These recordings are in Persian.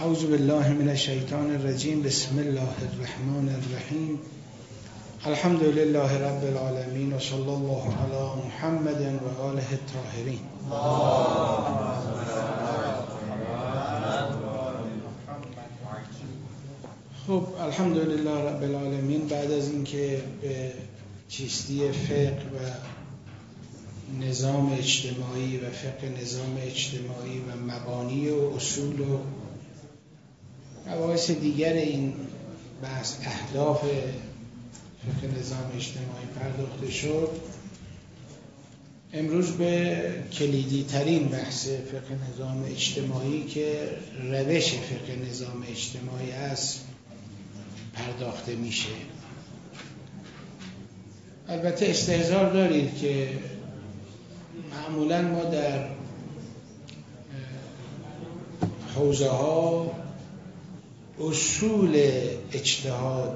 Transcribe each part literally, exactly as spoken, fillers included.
اعوذ بالله من الشیطان الرجیم. بسم الله الرحمن الرحیم. الحمد لله رب العالمین و صلی الله علی محمد و آله الطاهرین. خب الحمدلله رب العالمین. بعد از اینکه به چیستی فقه و نظام اجتماعی و فقه نظام اجتماعی و مبانی و اصول و مباحث دیگر این بحث اهداف فقه نظام اجتماعی پرداخته شد، امروز به کلیدی ترین بحث فقه نظام اجتماعی که روش فقه نظام اجتماعی است پرداخته میشه. البته استحضار دارید که معمولا ما در حوزه ها اصول اجتهاد،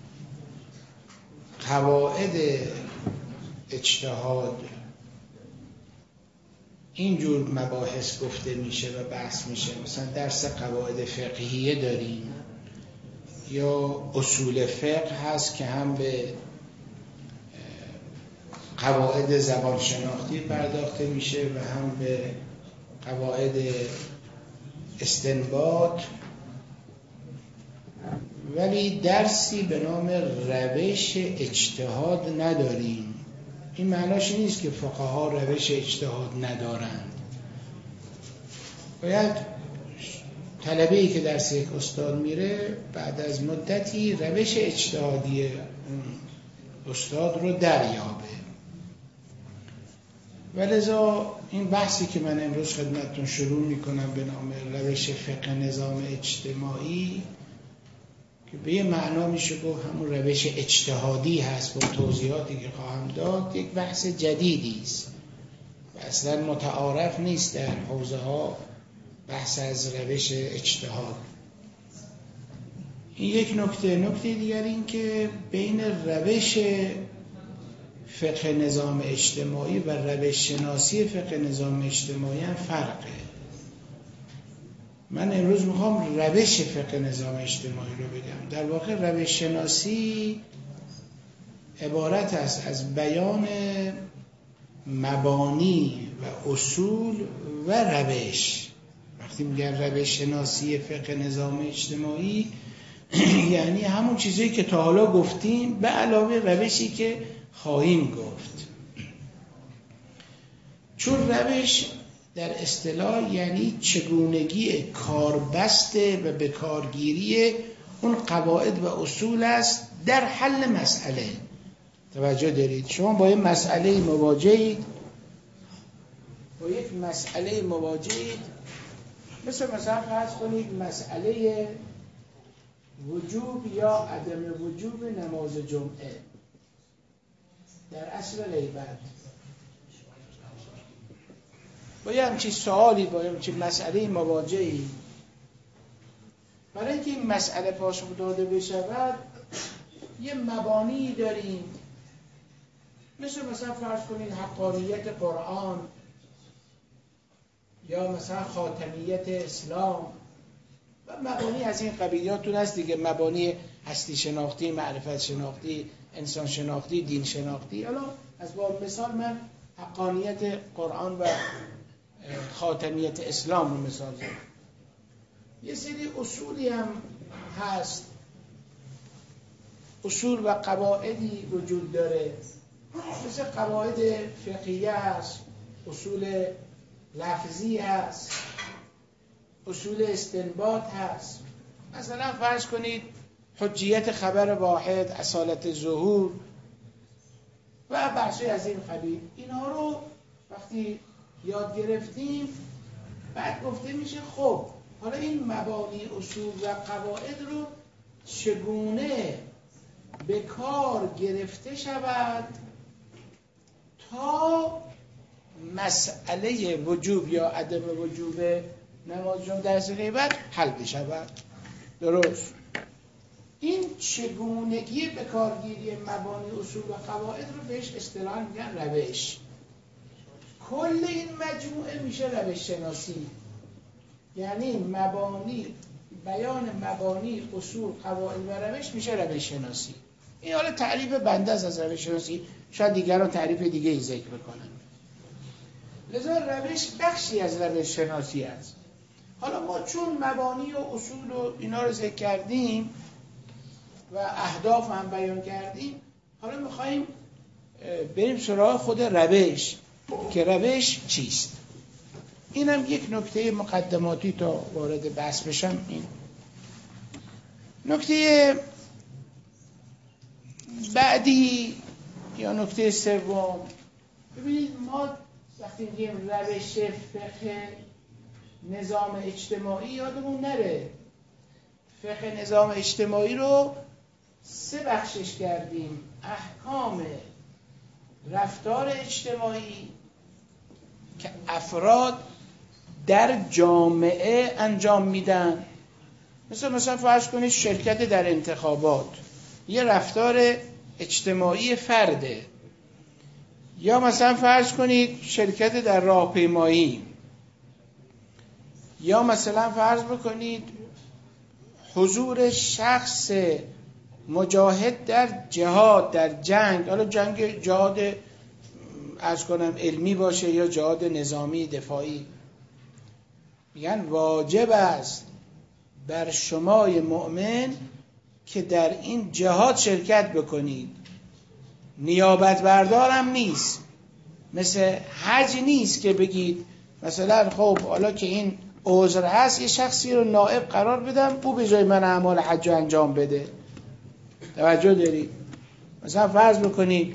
قواعد اجتهاد، اینجور مباحث گفته میشه و بحث میشه. مثلا درس قواعد فقهیه داریم یا اصول فقه هست که هم به قواعد زبان شناختی پرداخته میشه و هم به قواعد استنباط، ولی درسی به نام روش اجتهاد نداریم. این معناش نیست که فقها روش اجتهاد ندارند. باید طلبه‌ای که درس یک استاد میره بعد از مدتی روش اجتهادی استاد رو دریابه. ولذا این بحثی که من امروز خدمتتون شروع میکنم به نام روش فقه نظام اجتماعی که به یه معنا میشه گفت همون روش اجتهادی هست با توضیحاتی که خواهم داد، یک بحث جدیدی است و اصلا متعارف نیست در حوزه ها بحث از روش اجتهاد. این یک نکته. نکته دیگر این که بین روش فقه نظام اجتماعی و روش شناسی فقه نظام اجتماعی هم فرقه. من امروز میخوام روش فقه نظام اجتماعی رو بگم. در واقع روش شناسی عبارت است از بیان مبانی و اصول و روش. وقتی میگن روش شناسی فقه نظام اجتماعی یعنی همون چیزی که تا حالا گفتیم به علاوه روشی که خواهیم گفت. چون روش در اصطلاح یعنی چگونگی کاربسته و به کارگیری اون قواعد و اصول است در حل مسئله. توجه دارید؟ شما با یک مسئله مواجهید با یک مسئله مواجهید مثل مثلا فرض کنید مسئله وجوب یا عدم وجوب نماز جمعه در اصل غیبت. با یه همچین سوالی با یه همچین مسئله مواجهی، برای اینکه این مسئله پاسخ داده بشود یه مبانی داریم، مثل مثلا فرض کنید حقانیت قرآن یا مثلا خاتمیت اسلام و مبانی از این قبیلیاتون هست دیگه. مبانی هستی شناختی، معرفت شناختی، انسان شناختی، دین شناختی. حالا از باب مثال من حقانیت قرآن و خاتمیت اسلام رو مثال زدم. یه سری اصولی هم هست، اصول و قواعدی وجود داره، مثل قواعد فقهیه هست، اصول لفظی هست، اصول استنباط هست. مثلا فرض کنید حجیت خبر واحد، اصالت ظهور و بحثی از این قبیل. اینها رو وقتی یاد گرفتیم بعد گفته میشه خب حالا این مبانی اصول و قواعد رو چگونه به کار گرفته شود تا مسئله وجوب یا عدم وجوب نماز جمعه در اصل غیبت حل بشود. درست؟ این چگونگی به کارگیری مبانی اصول و قواعد رو بهش اصطلاحاً میگن روش. کل این مجموعه میشه روش شناسی. یعنی مبانی بیان مبانی، اصول، قواعد و روش میشه روش شناسی. این حالا تعریف بنده از روش شناسی، شاید دیگران تعریف دیگه ای ذکر بکنن. لذا روش بخشی از روش شناسی است. حالا ما چون مبانی و اصول و اینا رو ذکر کردیم و اهداف هم بیان کردیم، حالا میخواییم بریم سراغ خود روش که روش چیست. اینم یک نکته مقدماتی تا وارد بحث بشم. این نکته بعدی یا نکته سوم، ببینید ما وقتی میگیم روش فقه نظام اجتماعی یادمون نره فقه نظام اجتماعی رو سه بخشش کردیم: احکام رفتار اجتماعی که افراد در جامعه انجام میدن، مثل مثلا فرض کنید شرکت در انتخابات یه رفتار اجتماعی فرده، یا مثلا فرض کنید شرکت در راهپیمایی، یا مثلا فرض بکنید حضور شخص مجاهد در جهاد، در جنگ، حالا جنگ جهاد از کنم علمی باشه یا جهاد نظامی دفاعی. میگن واجب است بر شمای مؤمن که در این جهاد شرکت بکنید. نیابت بردارم نیست، مثل حج نیست که بگید مثلا خب حالا که این عذر هست یه شخصی رو نائب قرار بدم او به جای من اعمال حج انجام بده. توجه دارید؟ مثلا فرض بکنید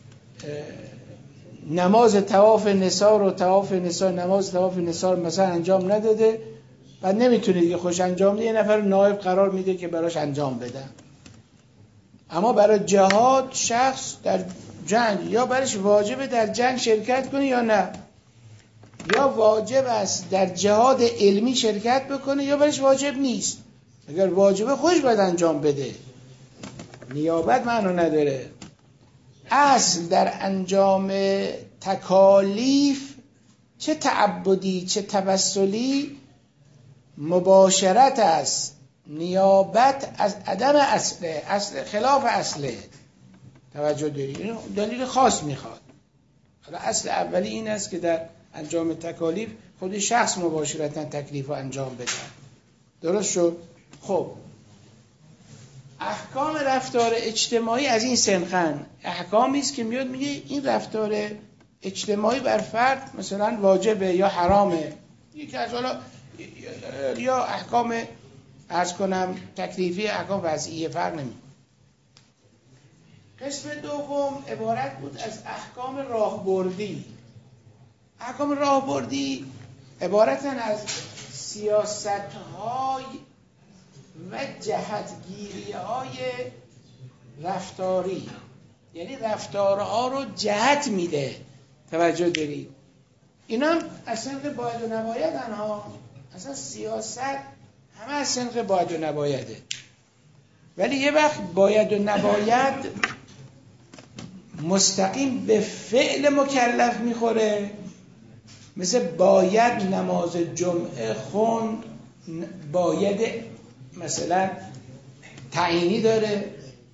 نماز طواف نساء رو طواف نساء نماز طواف نساء مثلا انجام نداده، بعد نمیتونه دیگه خوش انجام بده، یه نفر نائب قرار میده که براش انجام بده. اما برای جهاد شخص در جنگ یا برایش واجبه در جنگ شرکت کنه یا نه، یا واجب است در جهاد علمی شرکت بکنه یا برایش واجب نیست. اگر واجبه خوش باید انجام بده، نیابت معنی نداره. اصل در انجام تکالیف چه تعبدی چه توسلی مباشرت است، نیابت از عدم اصله، اصل خلاف اصله. توجه دارید؟ این دلیل خاص میخواد. حالا اصل اولی این است که در انجام تکالیف خود شخص مباشرتاً تکلیف رو انجام بده. درست شد؟ خب احکام رفتار اجتماعی از این سنخن احکامی است که میاد میگه این رفتار اجتماعی بر فرد مثلا واجبه یا حرامه، یکی از حالا یا احکام عرض کنم تکلیفی، احکام وضعیه، فرق نمیکنه. قسم دوم عبارت بود از احکام راهبردی. احکام راهبردی عبارتن از سیاست‌های و جهتگیری‌های رفتاری، یعنی رفتارها رو جهت میده. توجه دارید؟ اینا هم از سنق باید و نباید ها. اصلا سیاست همه از سنق باید و نبایده، ولی یه وقت باید و نباید مستقیم به فعل مکلف میخوره، مثل باید نماز جمعه خوند، باید مثلا تعیینی داره،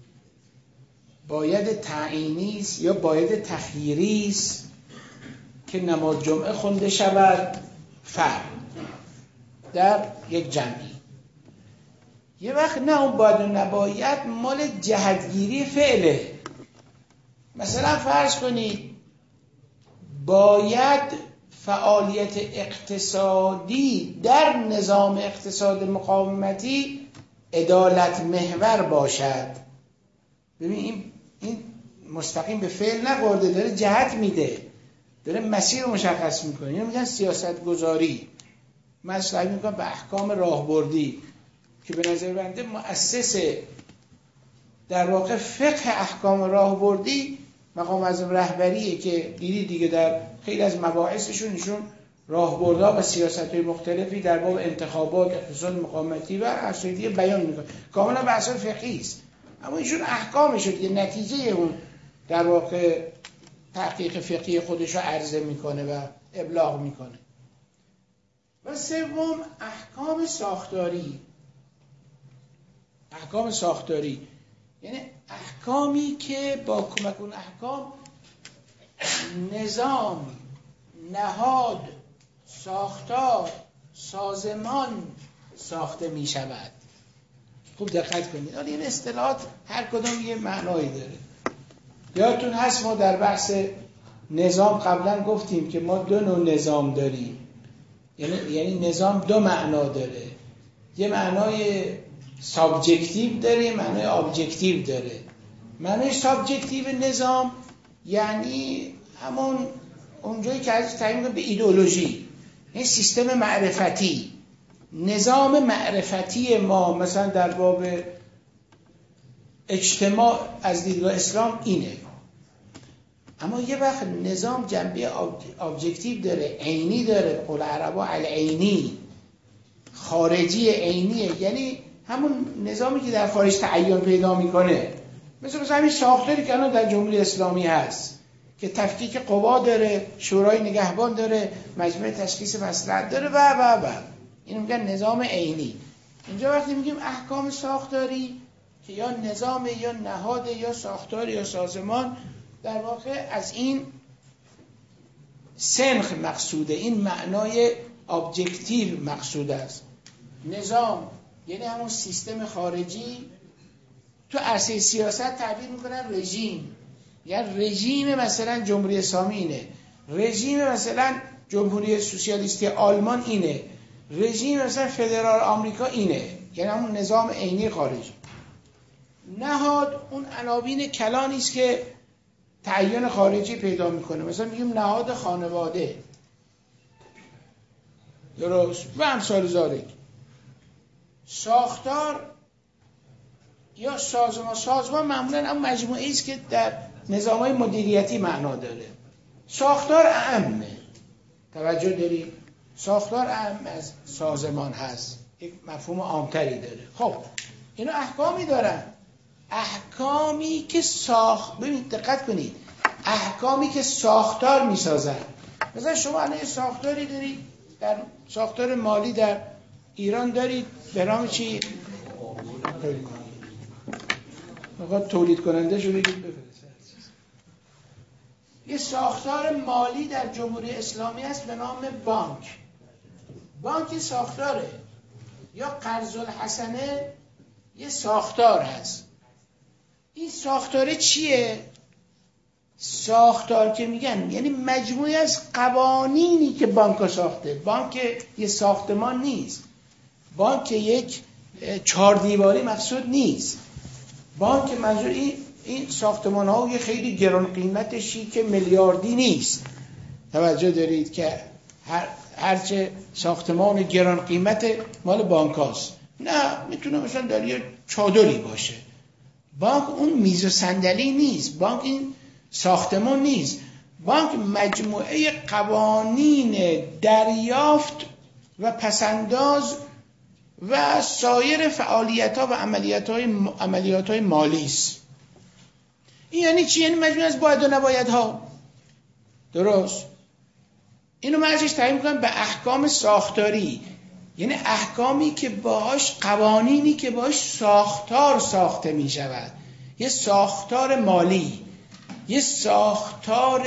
باید تعیینی است یا باید تخییری است که نماز جمعه خونده شود فرد در یک جمعی. یه وقت نه اون باید و نباید مال جهتگیری فعله. مثلا فرض کنید باید فعالیت اقتصادی در نظام اقتصاد مقاومتی عدالت محور باشد. ببین این این مستقیم به فعل نخورده، داره جهت میده، داره مسیر رو مشخص میکنه. اینو میگن سیاست گذاری. من اصلاحی میکنم به احکام راهبردی که به نظر بنده مؤسس در واقع فقه احکام راهبردی مقام اعظم رهبریه که دیدی دیگه در خیلی از مباحثشون ایشون راهبردها و سیاست‌های مختلفی در باب انتخابات، اقتصاد مقاومتی و اساسیه بیان میکنه. کاملا بحث فقهی است، اما ایشون احکامش رو دیگه نتیجه اون در واقع تحقیق فقهی خودش رو عرضه میکنه و ابلاغ میکنه. و سوم احکام ساختاری. احکام ساختاری یعنی احکامی که با کمک اون احکام نظام، نهاد، ساختار، سازمان ساخته می شود. خوب دقت کنید. حالا این اصطلاحات هر کدوم یه معنایی داره. یادتون هست ما در بحث نظام قبلا گفتیم که ما دو نوع نظام داریم. یعنی یعنی نظام دو معنا داره. یه معنای سابجکتیو داره، یه معنای ابجکتیو داره. معنای سابجکتیو نظام یعنی همون اونجایی که ازش تعیین می‌کنه به ایدئولوژی، این سیستم معرفتی، نظام معرفتی ما مثلا در باب اجتماع از دیدگاه اسلام اینه. اما یه وقت نظام جنبه ابجکتیو داره، عینی داره، قول عربا العینی، خارجی عینیه، یعنی همون نظامی که در خارج تعین پیدا میکنه. مثل مثلا همین ساختاری که الان در جمهوری اسلامی هست که تفکیک قوا داره، شورای نگهبان داره، مجمع تشخیص مصلحت داره و و و اینو میگن نظام عینی. اینجا وقتی میگیم احکام ساختاری که یا نظام یا نهاد یا ساختار یا سازمان، در واقع از این سنخ مقصوده، این معنای ابجکتیو مقصود است. نظام یعنی همون سیستم خارجی. تو عرصه سیاست تعبیر میکنن رژیم، یعنی رژیم مثلا جمهوری اسلامی اینه، رژیم مثلا جمهوری سوسیالیستی آلمان اینه، رژیم مثلا فدرال آمریکا اینه، یعنی همون نظام عینی خارجی. نهاد اون عناوین کلانی است که تعین خارجی پیدا میکنه. مثلا میگیم نهاد خانواده، درست، و امثال ذالک. ساختار یا سازمان، سازمان معمولا هم مجموعه است که در نظام‌های مدیریتی معنا داره. ساختار اعمه، توجه دارید؟ ساختار اعم از سازمان هست، یک مفهوم عامتری داره. خب اینا احکامی دارن، احکامی که ساخت، ببینید دقت کنید، احکامی که ساختار میسازن. مثلا شما الان ساختاری دارید، در ساختار مالی در ایران دارید به نام چی؟ میخواد تولید کننده شو بگید بفرسته. یه ساختار مالی در جمهوری اسلامی هست به نام بانک. بانک ساختاره. یا قرض الحسنه یه ساختار هست. این ساختاره چیه؟ ساختار که میگن یعنی مجموعی از قوانینی که بانک ساخته. بانک یه ساختمان نیست، بانک یک چهار دیواری مقصود نیست. بانک منظور این این ساختمان ها یه خیلی گران قیمت شیک میلیاردی نیست. توجه دارید که هر هرچه ساختمان گران قیمت مال بانک هاست. نه، میتونه مثلا در یه چادری باشه. بانک اون میز و صندلی نیست، بانک این ساختمان نیست. بانک مجموعه قوانین دریافت و پسنداز و سایر فعالیت‌ها و عملیات‌های عملیات‌های مالی است. این یعنی چی؟ یعنی مجموعه از باید و نبایدها. درست؟ اینو من ازش تعیین می‌کنم به احکام ساختاری، یعنی احکامی که باهاش، قوانینی که باهاش ساختار ساخته می‌شود. یه ساختار مالی، یه ساختار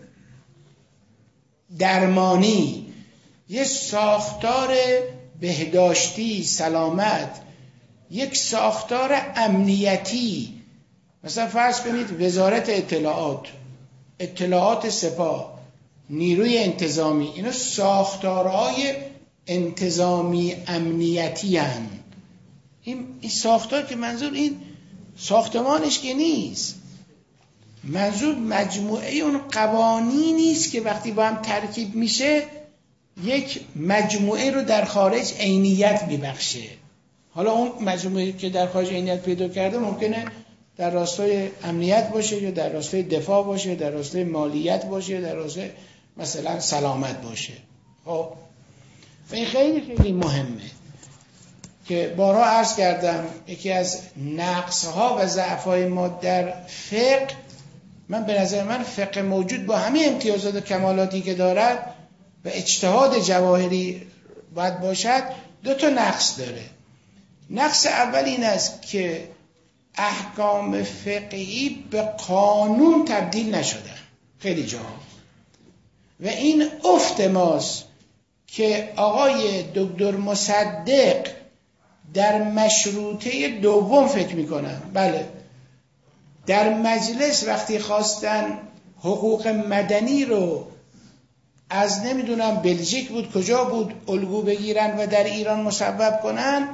درمانی، یه ساختار بهداشتی، سلامت، یک ساختار امنیتی. مثلا فرض کنید وزارت اطلاعات، اطلاعات سپاه، نیروی انتظامی، اینا ساختارهای انتظامی امنیتی هن. این, این ساختار که منظور این ساختمانش که نیست، منظور مجموعه اون قوانینی است که وقتی با هم ترکیب میشه یک مجموعه رو در خارج عینیت میبخشه. حالا اون مجموعه که در خارج عینیت پیدا کرده ممکنه در راستای امنیت باشه، یا در راستای دفاع باشه، یا در راستای مالیت باشه، یا در راستای مثلا سلامت باشه. خب این خیلی خیلی مهمه که بارها عرض کردم یکی از نقص‌ها و ضعف‌های ما در فقه، من به نظر من فقه موجود با همه امتیازات و کمالاتی که دارد و اجتهاد جواهری باید باشد، دو تا نقص داره. نقص اول این است که احکام فقهی به قانون تبدیل نشدن خیلی جاها و این افت ماست که آقای دکتر مصدق در مشروطه دوم فکر میکنن. بله در مجلس وقتی خواستن حقوق مدنی رو از نمیدونم بلژیک بود کجا بود الگو بگیرن و در ایران مصوب کنن،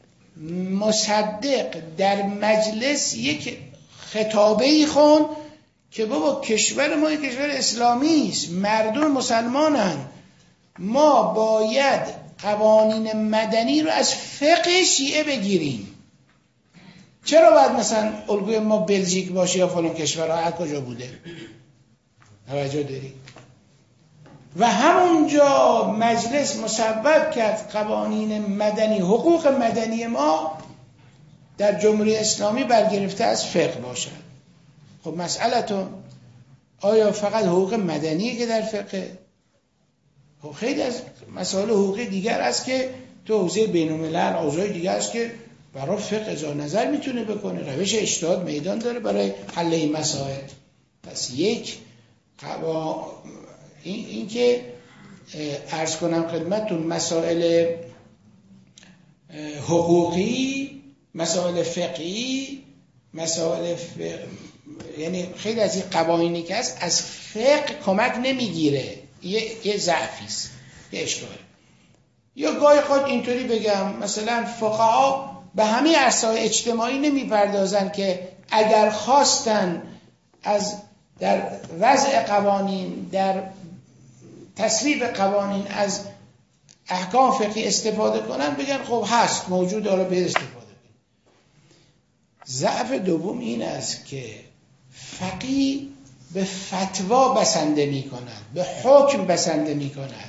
مصدق در مجلس یک خطابه‌ای خوند که بابا کشور ما یک کشور اسلامی است، مردم مسلمانن، ما باید قوانین مدنی رو از فقه شیعه بگیریم. چرا باید مثلا الگوی ما بلژیک باشه یا فلان کشورها هر کجا بوده؟ توجه دارید؟ و همونجا مجلس مصوب کرد قوانین مدنی، حقوق مدنی ما در جمهوری اسلامی برگرفته از فقه باشد. خب مسئلتون آیا فقط حقوق مدنیه که در فقه؟ خب خیلی از مسائل حقوقی دیگر است که تو حوزه بین‌الملل، اوضاع دیگر است که برای فقه اظهار نظر میتونه بکنه، روش اجتهاد میدان داره برای حل این مسائل. پس یک قوا... این, این که عرض کنم خدمتتون مسائل حقوقی، مسائل فقهی، مسائل فقه... یعنی خیلی از این قوانینی که هست از فقه کمک نمیگیره، یه یه ضعفی است، یه اشکاله. یا گاهی خود اینطوری بگم مثلا فقها به همه عرصه‌های اجتماعی نمیپردازن که اگر خواستن از در وضع قوانین، در تصویب قوانین از احکام فقهی استفاده کنن بگن خب هست موجود، حالا به استفاده کنن. ضعف دوم این است که فقیه به فتوا بسنده می کند، به حکم بسنده می کند.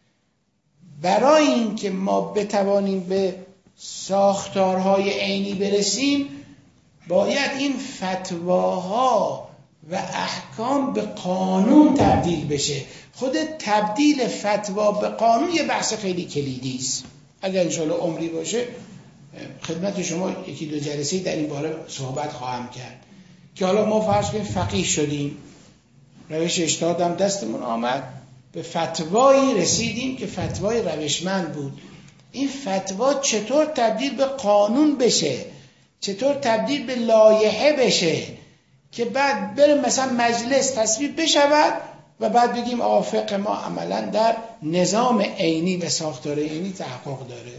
برای این که ما بتوانیم به ساختارهای عینی برسیم باید این فتواها و احکام به قانون تبدیل بشه. خود تبدیل فتوا به قانون یه بحث خیلی کلیدی است. اگر انشاءالله عمری باشه خدمت شما یکی دو جلسه در این باره صحبت خواهم کرد که حالا ما فرض کنیم فقیه شدیم، روش اجتهاد هم دستمون آمد، به فتوایی رسیدیم که فتوای روشمند بود. این فتوا چطور تبدیل به قانون بشه، چطور تبدیل به لایحه بشه که بعد بریم مثلا مجلس تصویب بشود و بعد بگیم آقا فقه ما عملا در نظام عینی و ساختار عینی تحقق داره.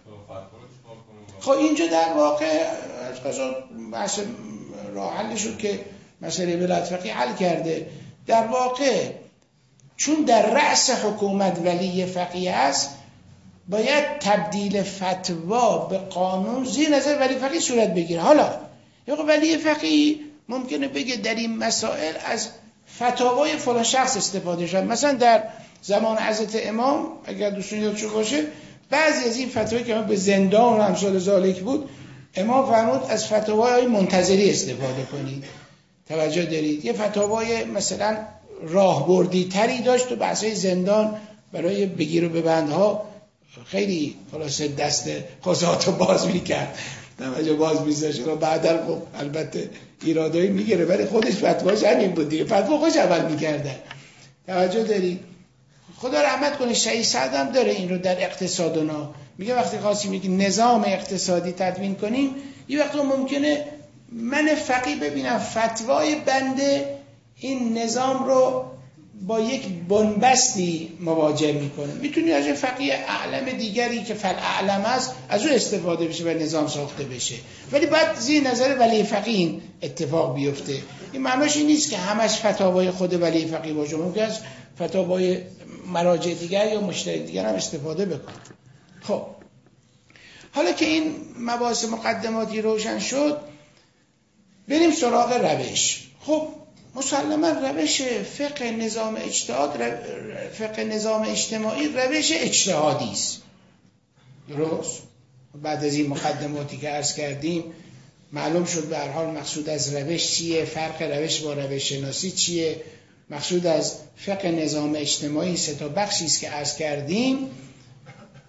خب اینجا در واقع بحث راه حل شد که مسئله ولایت فقیه حل کرده. در واقع چون در رأس حکومت ولی فقیه است باید تبدیل فتوا به قانون زیر نظر ولی فقیه صورت بگیره. حالا ولی فقیه ممکنه بگه در این مسائل از فتاوای فلان شخص استفاده شد. مثلا در زمان حضرت امام اگر دوستون یادشون باشه بعضی از این فتاوایی که به زندان و امثال ذالک بود امام فرمود از فتاوای منتظری استفاده کنید. توجه دارید؟ یه فتاوای مثلا راهبردی تری داشت و بحثای زندان برای بگیر و ببندها خیلی خلاصه دست قضات رو باز میکرد، توجه باز میذاشت و بعدا خب البته ایرادایی میگیره ولی خودش فتواش همین بود دیگه، فتوا خوش اول میکردن. توجه دارید؟ خدا رحمت کنه شهید سعد هم داره این رو در اقتصادنا میگه وقتی خواستیم میگه نظام اقتصادی تدوین کنیم یه وقت ممکنه من فقیه ببینم فتوای بنده این نظام رو با یک بنبستی مواجه میکنه، میتونی از فقیه اعلم دیگری که فل اعلم است از اون استفاده بشه و نظام ساخته بشه، ولی بعد زیر نظر ولی فقیه این اتفاق بیفته. این معناش این نیست که همش فتاوای خود ولی فقیه باشه، ممکن است فتاوای مراجع دیگر یا مجتهد دیگر هم استفاده بکنه. خب حالا که این مباحث مقدماتی روشن شد بریم سراغ روش. خب مسلما روش فقه نظام اجتهاد، فقه نظام اجتماعی روش اجتهادی است. درست؟ بعد از این مقدماتی که عرض کردیم معلوم شد به هر حال مقصود از روش چیه، فرق روش با روش شناسی چیه. مقصود از فقه نظام اجتماعی سه تا بخشی است که عرض کردیم.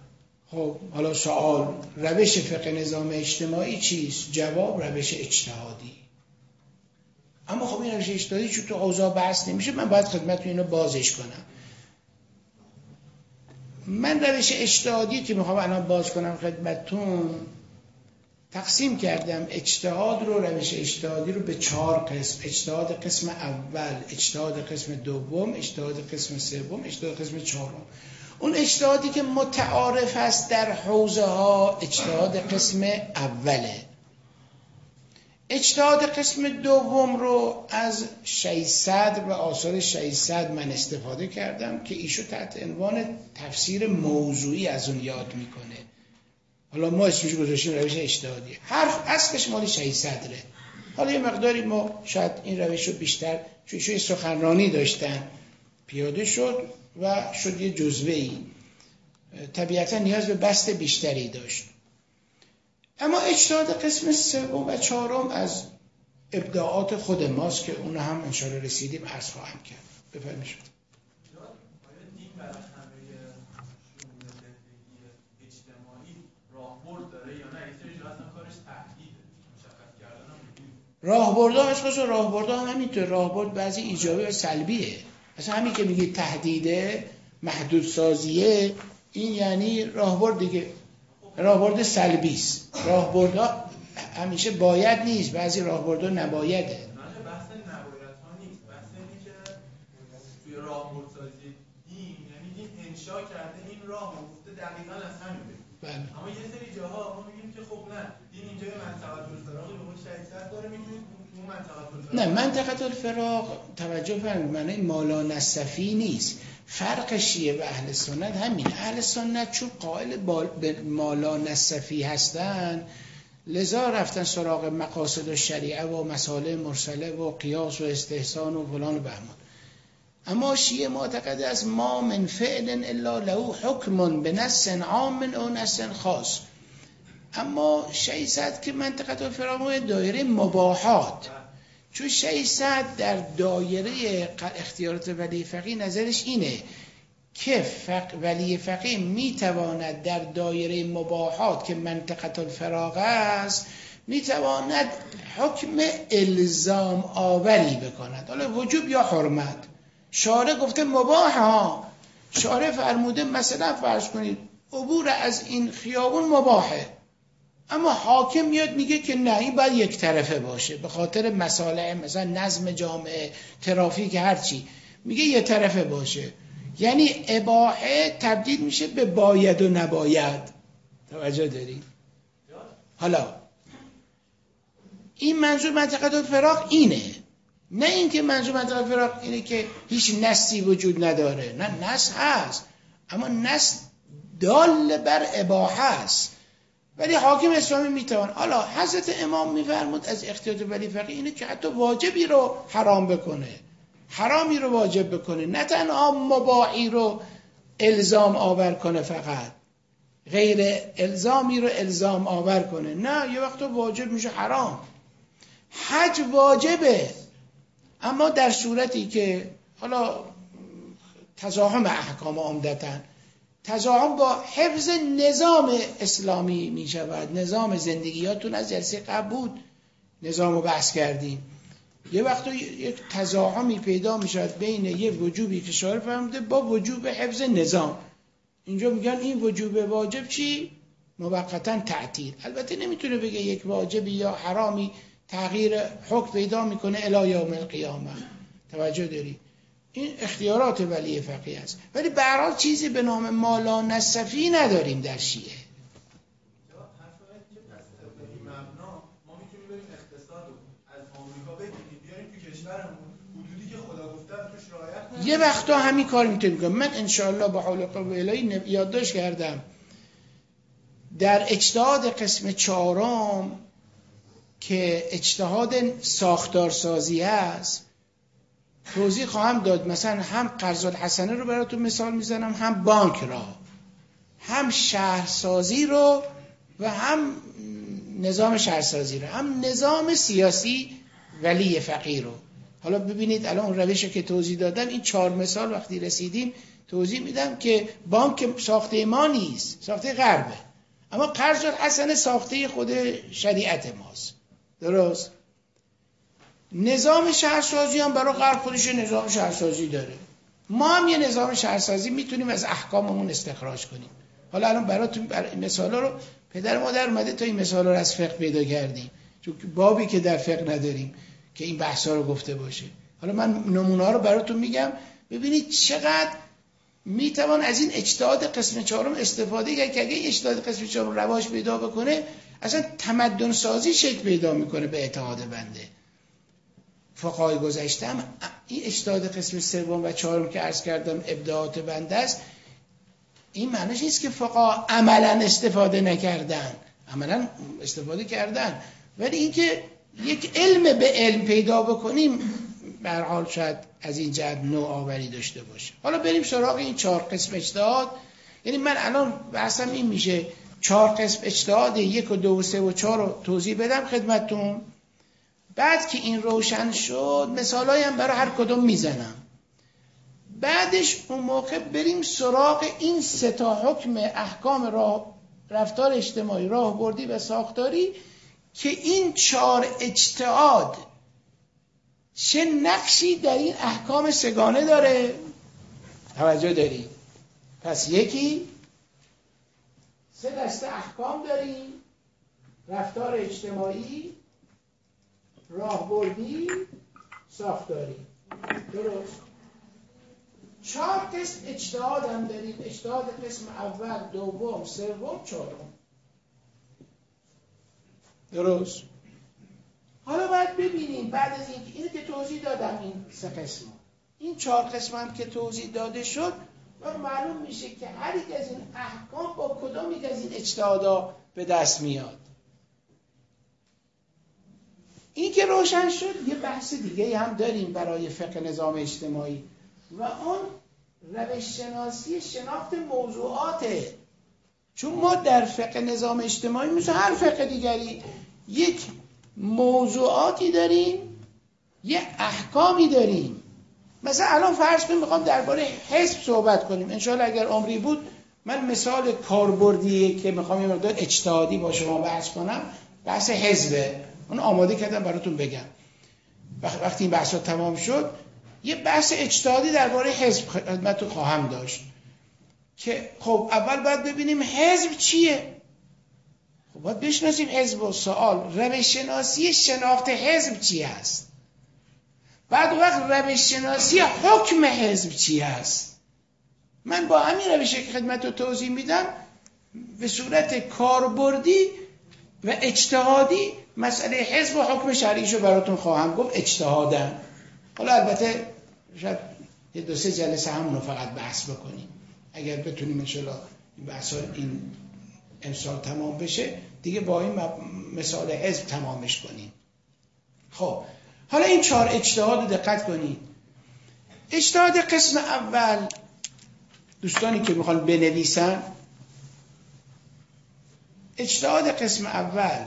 خب حالا سوال روش فقه نظام اجتماعی چیست؟ جواب روش اجتهادی. اما خب این روش اجتهادی چون تو اوضاع بحث نمیشه، من باید خدمتتون اینو بازش کنم. من روش اجتهادی که میخوام الان باز کنم خدمتتون تقسیم کردم اجتهاد رو، روش اجتهادی رو به چهار قسم: اجتهاد قسم اول، اجتهاد قسم دوم، اجتهاد قسم سوم، اجتهاد قسم چهارم. اون اجتهادی که متعارف است در حوزه ها اجتهاد قسم اوله. اجتهاد قسم دوم رو از شیخ صدر و آثار شیخ صدر من استفاده کردم که ایشو تحت عنوان تفسیر موضوعی از اون یاد میکنه. حالا ما اسمش گذاشتیم روش اجتهادی، حرف اصلش مال شیخ صدره. حالا یه مقداری ما شاید این روش رو بیشتر چون ایشو سخنرانی داشتن پیاده شد و شد یه جزوه‌ای، طبیعتا نیاز به بسط بیشتری داشت. اما اجتهاد قسم سوم و چهارم از ابداعات خود ماست که اون هم انشاءالله رسیدیم عرض خواهم کرد. بفرمایید. آیا دین برای همه شئون زندگی اجتماعی راهبرد داره یا نه؟ یه سری اصلا کارش تهدیده، مشخص کردن هم راهبردها اشخاص راهبردها هم همینطور، راهبرد بعضی ایجابی و سلبیه. مثلا همین که میگی تهدیده، محدود سازیه، این یعنی راهبرد دیگه، راهبرد سلبی است. راهبردها همیشه باید نیست، بعضی راهبردها نبایده. نه بحث نباید ها نیست، بحث اینه که توی راهبردسازی دین یعنی دین انشا کرده این راه گفته دقیقاً از همین بگیم. بله. اما یه سری جاها ما میگیم که خب نه دین اینجا منطقه الفراغ به قول شیخ صدر داره، میتونید اون منطقه الفراغ. نه منطقه الفراغ توجه فرمایید معنی مالا نصفی نیست. فرق شیعه و اهل سنت همین. اهل سنت چون قائل به مالا نصفی هستن لذا رفتن سراغ مقاصد و شریعه و مسائل مرسله و قیاس و استحسان و فلان و بهمان. اما شیعه معتقد از ما من فعل الا له حکم بنص عام او نص خاص. اما شیخ صدر که منطقه الفراغ دایره مباحات، چون شیخ صدر در دایره اختیارات ولی فقیه نظرش اینه که فق ولی فقیه میتواند در دایره مباحات که منطقه الفراغ است میتواند حکم الزام آوری بکند، حالا وجوب یا حرمت. شارع گفته مباح ها، شارع فرموده مثلا فرض کنید عبور از این خیابون مباحه، اما حاکم میاد میگه که نه این باید یک طرفه باشه به خاطر مسائل مثلا نظم جامعه، ترافیک، هرچی، میگه یک طرفه باشه. یعنی اباحه تبدیل میشه به باید و نباید. توجه دارید؟ حالا این منظور منطقه الفراغ اینه، نه اینکه منظور منطقه الفراغ اینه که هیچ نصی وجود نداره. نه نص هست، اما نص دال بر اباحه است. ولی حاکم اسلامی میتوان. حالا حضرت امام میفرمود از اختیارات ولی فقیه اینه که حتی واجبی رو حرام بکنه، حرامی رو واجب بکنه، نه تنها مباحی رو الزام آور کنه، فقط غیر الزامی رو الزام آور کنه. نه یه وقت واجب میشه حرام. حج واجبه، اما در صورتی که حالا تزاحم احکام عمدتاً تزاحم با حفظ نظام اسلامی می شود. نظام زندگیاتون از جلسه قبل بود نظام رو بحث کردیم. یه وقت یک تزاحمی پیدا می شود بین یه وجوبی که شارع فرموده با وجوب حفظ نظام. اینجا میگن این وجوب واجب چی؟ موقتا تعطیل. البته نمیتونه بگه یک واجبی یا حرامی تغییر حکم پیدا میکنه الی یوم القیامه. توجه داری؟ این اختیارات ولی فقیه است. ولی به هر حال چیزی به نام مالا نصفی نداریم در شیعه. ما میتونیم بریم اقتصاد رو از آمریکا بگیریم بیاریم تو کشورمون، حدودی که خدا گفته توش رعایت کنیم. یه وقتا همین کار میتونیم کنیم. من انشاءالله با حول و قوه الهی یادداشت کردم در اجتهاد قسم چهارم که اجتهاد ساختارسازی است توضیح خواهم داد. مثلا هم قرض الحسنه رو براتون مثال میزنم، هم بانک را، هم شهرسازی رو و هم نظام شهرسازی رو، هم نظام سیاسی ولی فقیه رو. حالا ببینید الان اون روشی که توضیح دادم، این چهار مثال وقتی رسیدیم توضیح میدم که بانک ساخته ما نیست، ساخته غربه، اما قرض الحسن ساخته خود شریعت ماست. درست؟ نظام شهرسازی هم برای غرب خودش نظام شهرسازی داره، ما هم یه نظام شهرسازی میتونیم از احکاممون استخراج کنیم. حالا الان براتون برای مثالا رو پدر مادر اومده تا این مثالا رو از فقه پیدا کردیم، چون بابی که در فقه نداریم که این بحثا رو گفته باشه. حالا من نمونه ها رو براتون میگم ببینید چقدر میتوان از این اجتهاد قسم چهارم استفاده کرد که اگه این اجتهاد قسم چهارم رواج پیدا بکنه اصلا تمدن سازی شکل پیدا میکنه به اعتقاد بنده. فقهای گذشته هم این اجتهاد قسم سوم و چهارم که عرض کردم ابداعات بنده است، این معنیش نیست که فقها عملا استفاده نکردن، عملا استفاده کردن، ولی اینکه یک علم به علم پیدا بکنیم به هر حال شاید از این جهت نوآوری داشته باشه. حالا بریم سراغ این چهار قسم اجتهاد. یعنی من الان بحثم این میشه چهار قسم اجتهاد یک و دو و سه و چهار رو توضیح بدم خدمتتون. بعد که این روشن شد مثالایی هم برای هر کدوم میزنم. بعدش اون موقع بریم سراغ این سه تا حکم احکام راه رفتار اجتماعی، راهبردی و ساختاری که این چهار اجتهاد چه نقشی در این احکام سگانه داره. توجه دارید؟ پس یکی سه دسته احکام داریم: رفتار اجتماعی، راهبردی، ساختاری. درست؟ چهار قسم اجتهاد هم داریم: اجتهاد قسم اول، دوم، سوم، چهارم. درست؟ حالا باید ببینیم بعد از اینکه اینو که توضیح دادم این سه قسم، این چهار قسم هم که توضیح داده شد و معلوم میشه که هر یک از این احکام با کدام یک از این اجتهادها به دست میاد. این که روشن شد یه بحث دیگه هم داریم برای فقه نظام اجتماعی و اون روش شناسی شناخت موضوعاته. چون ما در فقه نظام اجتماعی مثل هر فقه دیگری یک موضوعاتی داریم، یه احکامی داریم. مثلا الان فرض کنیم میخوام درباره حزب صحبت کنیم، انشاءالله اگر عمری بود من مثال کاربردی که میخوام یه مقدار اجتهادی با شما بحث کنم بحث حزبه، اون آماده کردم براتون بگم. وقتی این بحثا تمام شد یه بحث اجتهادی درباره حزب خدمتتون خواهم داشت که خب اول باید ببینیم حزب چیه. خب باید بشناسیم حزب و سوال روش شناسی شناخت حزب چی هست. بعد وقت روش شناسی حکم حزب چی هست. من با همین روشی که خدمت رو توضیح میدم به صورت کاربردی و اجتهادی مسئله حزب و حکم شرعیشو براتون خواهم گفت اجتهادن. حالا البته شاید یه دو سه جلسه همونو فقط بحث بکنیم، اگر بتونیم انشالله این بحث این امسال تمام بشه دیگه با این مثال حزب تمامش کنیم. خب حالا این چهار اجتهاد رو دقت کنید. اجتهاد قسم اول، دوستانی که میخوان بنویسن، اجتهاد قسم اول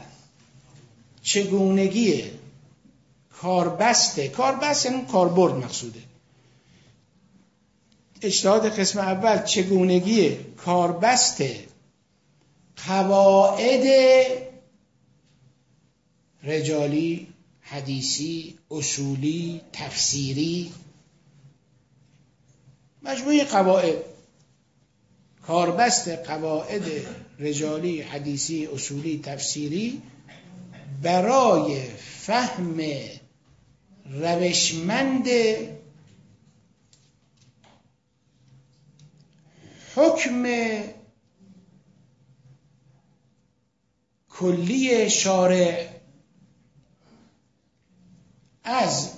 چگونگی کاربسته، کاربست یعنی کاربرد مقصوده. اجتهاد قسم اول چگونگی کاربست قواعد رجالی، حدیثی، اصولی، تفسیری، مجموعه قواعد، کاربست قواعد رجالی، حدیثی، اصولی، تفسیری برای فهم روشمند حکم کلی شارع از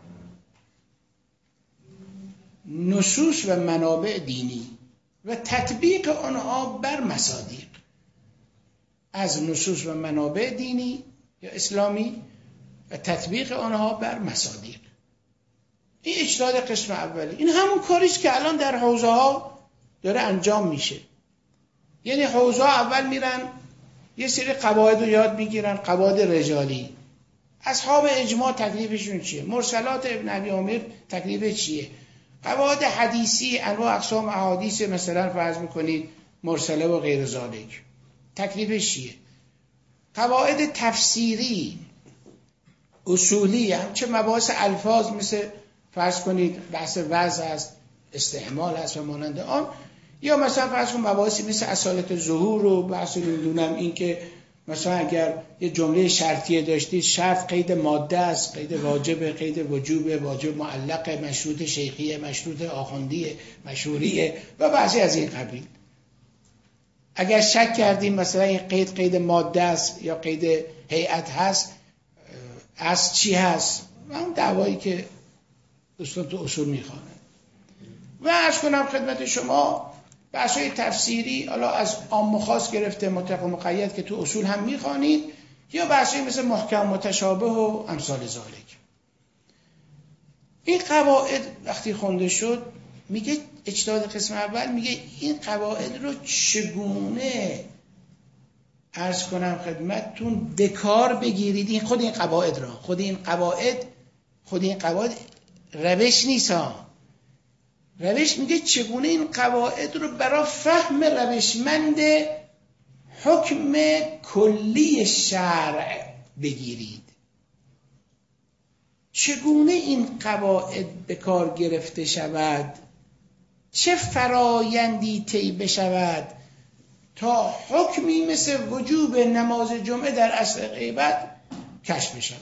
نصوص و منابع دینی و تطبیق آنها بر مصادیق، از نصوص و منابع دینی یا اسلامی و تطبیق آنها بر مصادیق. این اجتهاد قسم اولی. این همون کاریست که الان در حوزه ها داره انجام میشه. یعنی حوزه ها اول میرن یه سری قواعد رو یاد میگیرن، قواعد رجالی. اصحاب اجماع تکلیفشون چیه؟ مرسلات ابن ابی عامر تکلیف چیه؟ قواعد حدیثی انواع اقسام احادیث مثلا فرض میکنید مرسله و غیر ذالک، تکلیفش چیه؟ قواعد تفسیری اصولی هم چه مباحث الفاظ مثل فرض کنید بحث وضع است، استعمال است و مانند آن، یا مثلا فرض کنید مباحثی مثل اصالت ظهور و بحث نمیدونم این که مثلا اگر یه جمله شرطیه داشتید شرط قید ماده است، قید واجب، قید وجوب، واجب معلق، مشروط شیخیه، مشروط آخوندیه، مشهوریه و بعضی از این قبیل. اگر شک کردیم مثلا این قید قید ماده است یا قید هیئت هست، از چی هست؟ اون دعوایی که دوستان تو اصول میخوانه. و عرض کنم خدمت شما بحث‌های تفسیری حالا از عام و خاص گرفته مطلق و مقید که تو اصول هم میخوانید، یا بحث‌های مثل محکم متشابه و امثال ذالک. این قواعد وقتی خونده شد میگه اجتهاد قسم اول میگه این قواعد رو چگونه عرض کنم خدمتتون بکار بگیرید. این خود این قواعد را خود این قواعد خود این قواعد روش نیست ها. روش میگه چگونه این قواعد رو برای فهم روشمند حکم کلی شرع بگیرید. چگونه این قواعد به کار گرفته شود، چه فرایندی طی بشود تا حکمی مثل وجوب نماز جمعه در عصر غیبت کشف بشود.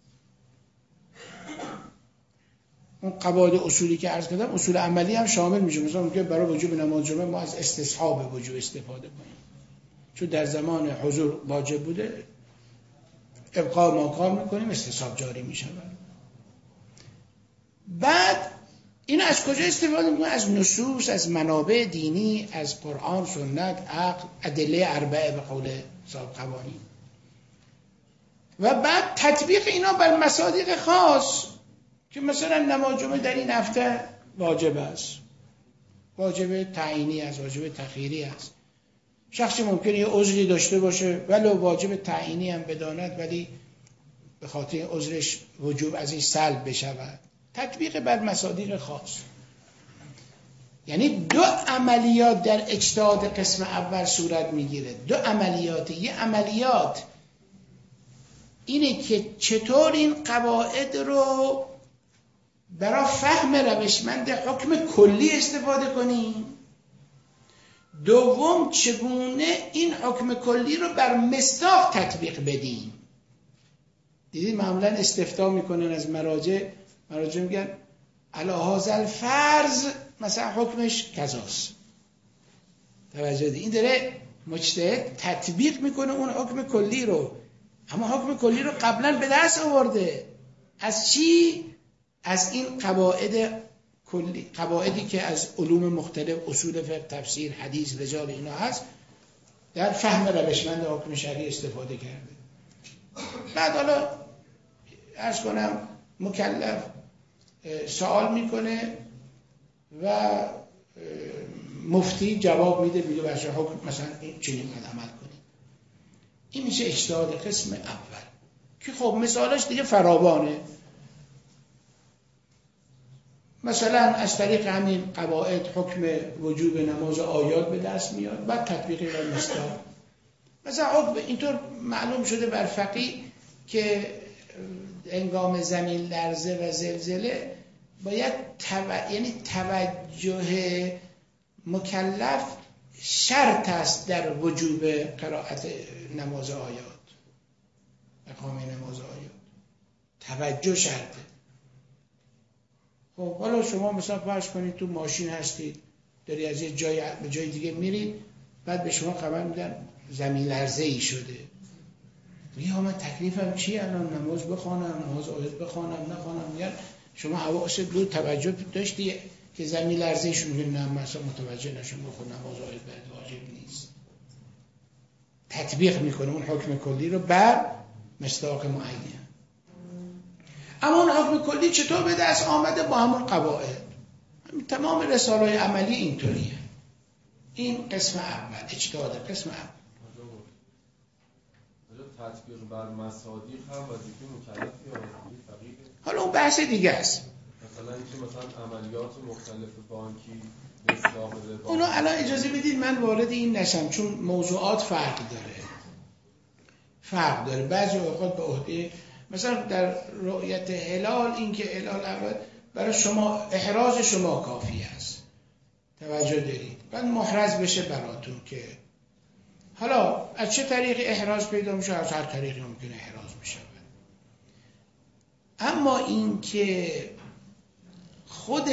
اون قواعد اصولی که عرض کردم اصول عملی هم شامل میشه. مثلا میگه برای وجوب نماز جمعه ما از استصحاب وجوب استفاده کنیم، چون در زمان حضور واجب بوده، ابقا ما کار میکنیم، استصحاب جاری میشه. بعد این از کجا استفاده میکنه؟ از نصوص، از منابع دینی، از قرآن، سنت، عقل، ادله اربعه به قول صاحب قوانین. و بعد تطبیق اینا بر مصادیق خاص که مثلا نماز جمعه در این هفته واجب است، واجب تعیینی است، واجب تخییری است. شخصی ممکنه یه عذری داشته باشه ولو واجب تعیینی هم بداند، ولی به خاطر عذرش وجوب از این سلب بشود. تطبیق بر مصادیق خاص. یعنی دو عملیات در اجتهاد قسم اول صورت میگیره. دو عملیات. یه عملیات اینه که چطور این قواعد رو برای فهم روشمند حکم کلی استفاده کنیم. دوم چگونه این حکم کلی رو بر مصداق تطبیق بدیم. دیدید معمولا استفتاء میکنن از مراجع، مراجع میگن علی هذا الفرض مثلا حکمش کذاست. توجه دید. این داره مجتهد تطبیق میکنه اون حکم کلی رو، اما حکم کلی رو قبلا به دست آورده. از چی؟ از این قواعد کلی، قواعدی که از علوم مختلف، اصول فقه، تفسیر، حدیث، رجال اینا هست، در فهم روشمند حکم شرعی استفاده کرده. بعد حالا عرض کنم مکلف سوال میکنه و مفتی جواب میده، میگه بچه حکم مثلا این چنین باید عمل کنید. این میشه اجتهاد قسم اول که خب مثالش دیگه فراوانه. مثلا از طریق همین قواعد حکم وجوب نماز آیات به دست میاد، بعد تطبیقی و مصداق. مثلا حکم اینطور معلوم شده بر فقیه که هنگام زمین لرزه و زلزله باید تو... یعنی توجه مکلف شرط است در وجوب قرائت نماز آیات، اقامه نماز آیات. توجه شرطه. خب حالا شما مثلا فرض کنید تو ماشین هستید، داری از یه جای به جای دیگه میرید، بعد به شما خبر میدن زمین لرزه ای شده. میگه من تکلیفم چیه الان؟ نماز بخوانم، نماز آیات بخوانم، نخوانم؟ میگن شما حواست بود، توجه داشتی که زمین لرزه ای شده؟ میگه نه مثلا متوجه نشون، بخون نماز آیات برات واجب نیست. تطبیق میکنه اون حکم کلی رو بر مصداق معین. اما اون حکم کلی چطور به دست آمده؟ با همون قواعد. تمام رساله‌های عملی اینطوریه. این قسم اول، اجتهاد قسم اول. تطبیق بر مصادیق هم وظیفه مکلف یا وظیفه فقیه؟ حالا اون بحث دیگه است. مثلا اینکه مثلا عملیات مختلف بانکی مصداقه با اونو الان اجازه بدید من وارد این نشم، چون موضوعات فرق داره فرق داره بعضی اوقات به عهده مثلا در رؤیت هلال، این که هلال اول برای شما احراز شما کافی است، توجه دارید، بعد محرز بشه براتون که حالا از چه طریق احراز پیدا میشه، از هر طریقی ممکنه احراز بشه. اما این که خود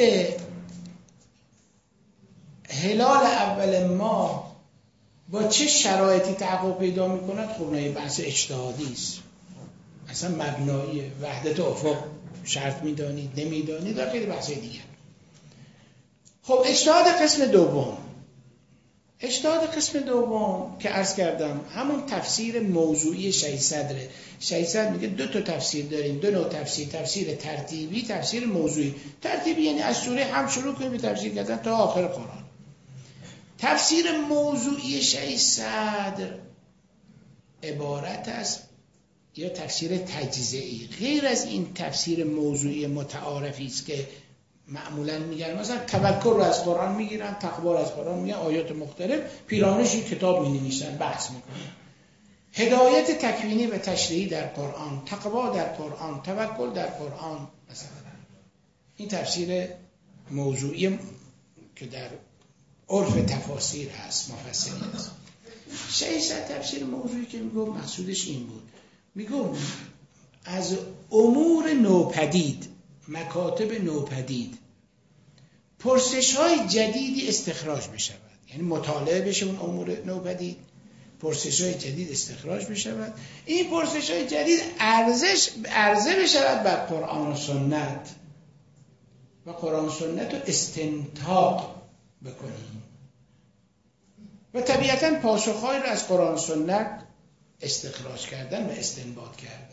هلال اول ماه با چه شرایطی تحقق پیدا میکند، خب نه بحث اجتهادی است، اصلا مبنایی وحدت افق شرط میدانید نمیدانید و خیلی بحث دیگه. خب اجتهاد قسم دوم، اجتهاد قسم دوم که عرض کردم همون تفسیر موضوعی شیخ صدره. شیخ صدر میگه دو تا تفسیر داریم، دو نوع تفسیر، تفسیر ترتیبی، تفسیر موضوعی. ترتیبی یعنی از سوره هم شروع کنیم به تفسیر کردن تا آخر قرآن. تفسیر موضوعی شیخ صدر عبارت است یا تفسیر تجزیه‌ای، غیر از این تفسیر موضوعی متعارفی است که معمولا میگن مثلا توکل رو از قرآن میگیرن، تقوا رو از قرآن میگن، آیات مختلف پیرامونش یک کتاب مینویسن بحث میکنن. هدایت تکوینی و تشریعی در قرآن، تقوا در قرآن، توکل در قرآن، مثلا این تفسیر موضوعی که در عرف تفاسیر هست، مفسری هست. شیخ صدر تفسیر موضوعی که میگم مقصودش این بود، میگم از امور نوپدید، مکاتب نوپدید، پرسش های جدیدی استخراج بشود، یعنی مطالعه بشه اون امور نوپدید، پرسش های جدید استخراج بشود، این پرسش های جدید ارزش عرضه بشود بر قرآن و سنت و قرآن و سنت رو استنتاق بکنیم و طبیعتاً پاسخهایی رو از قرآن و سنت استخراج کردن و استنباط کردن.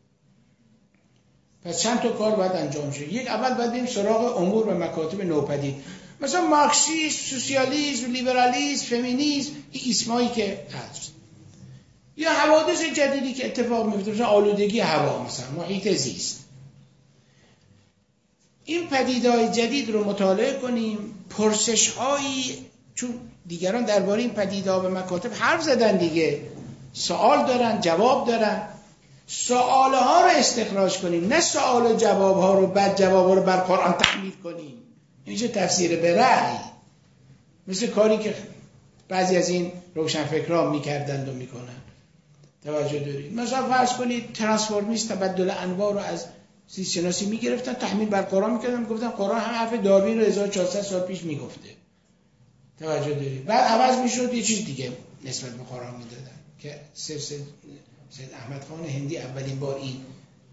پس چند تا کار باید انجام شه. یک، اول باید بریم سراغ امور و مکاتب نوپدید، مثلا مارکسیسم، سوسیالیسم، لیبرالیسم، فمینیسم، این اسمایی که هست، یا حوادث جدیدی که اتفاق میفته، مثلا آلودگی هوا، مثلا محیط زیست. این پدیده‌های جدید رو مطالعه کنیم، پرسش‌هایی، چون دیگران درباره این پدیده‌ها و مکاتب حرف زدن دیگه، سوال دارن، جواب دارن، سوالها رو استخراج کنیم، نه سوال و جوابها رو بعد جوابها رو بر قرآن تحمیل کنیم. این چه تفسیر به رأی، مثل کاری که بعضی از این روشنفکران میکردند و میکنن. توجه دارید؟ مثلا فرض کنید ترانسفورمیست تبدل انواع رو از زیست شناسی میگرفتن، تحمیل بر قرآن میکردن، میگفتن قرآن هم حرف داروین رو هزار و چهارصد سال پیش میگفته. توجه دارید؟ بعد عوض میشد یه چیز دیگه نسبت به قرآن میدادن که سید سید احمد خان هندی اولین بار این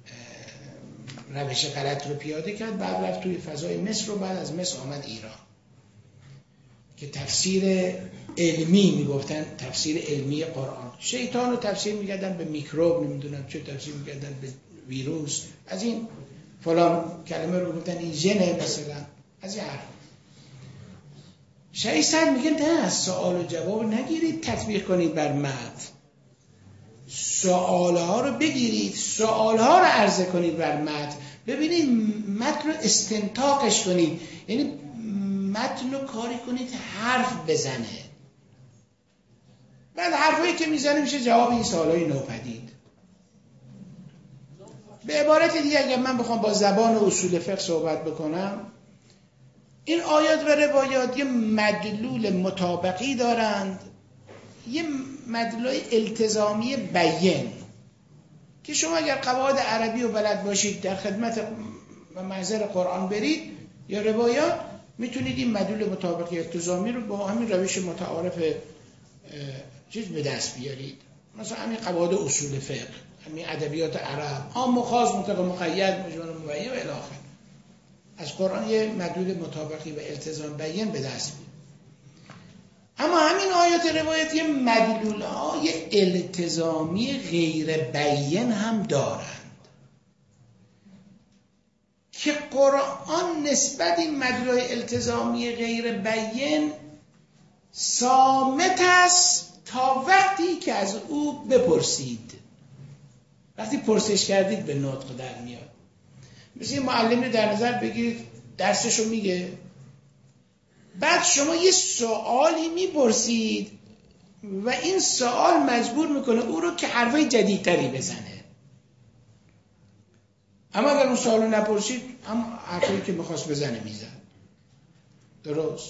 روش غلط رو پیاده کرد، بعد رفت توی فضای مصر و بعد از مصر آمد ایران که تفسیر علمی میگفتن، تفسیر علمی قرآن. شیطان رو تفسیر میکردن به میکروب، نمیدونم چه تفسیر میکردن به ویروس، از این فلان کلمه رو گفتن این ژنه مثلا، از این حرف. شیخ صدر میگه نه، از سوال و جواب نگیرید تطبیق کنید بر متن، سوالها رو بگیرید، سوالها رو عرضه کنید بر متن، ببینید متن رو استنتاقش کنید، یعنی متن رو کاری کنید حرف بزنه، بعد حرفایی که میزنه میشه جواب این سوالای نوپدید. به عبارت دیگه اگر من بخوام با زبان و اصول فقه صحبت بکنم، این آیات و روایات یه مدلول مطابقی دارند، یه مدلول التزامی بیان که شما اگر قواعد عربی و بلد باشید در خدمت و محضر قرآن برید یا روایات، میتونید این مدلول مطابقی التزامی رو با همین روش متعارف چیز به دست بیارید. مثلا همین قواعد اصول فقه، همین ادبیات عرب، عام و خاص، مطلق و مقید، مجمل و مبین و الی آخر، از قرآن یه مدلول مطابقی و التزام بیان به دست بیارید. اما همین آیات روایت یه مدلول‌های التزامی غیر بیان هم دارند که قرآن نسبت این مدلول‌های التزامی غیر بیان صامت است تا وقتی که از او بپرسید. وقتی پرسش کردید به نطق در میاد. مثل یه معلمی در نظر بگیرید درسشو میگه، بعد شما یه سوالی میپرسید و این سوال مجبور میکنه او رو که حرفای جدیدتری بزنه. اما اگر اون سوالو نپرسید هم حرفایی که میخواست بزنه میزن. درست؟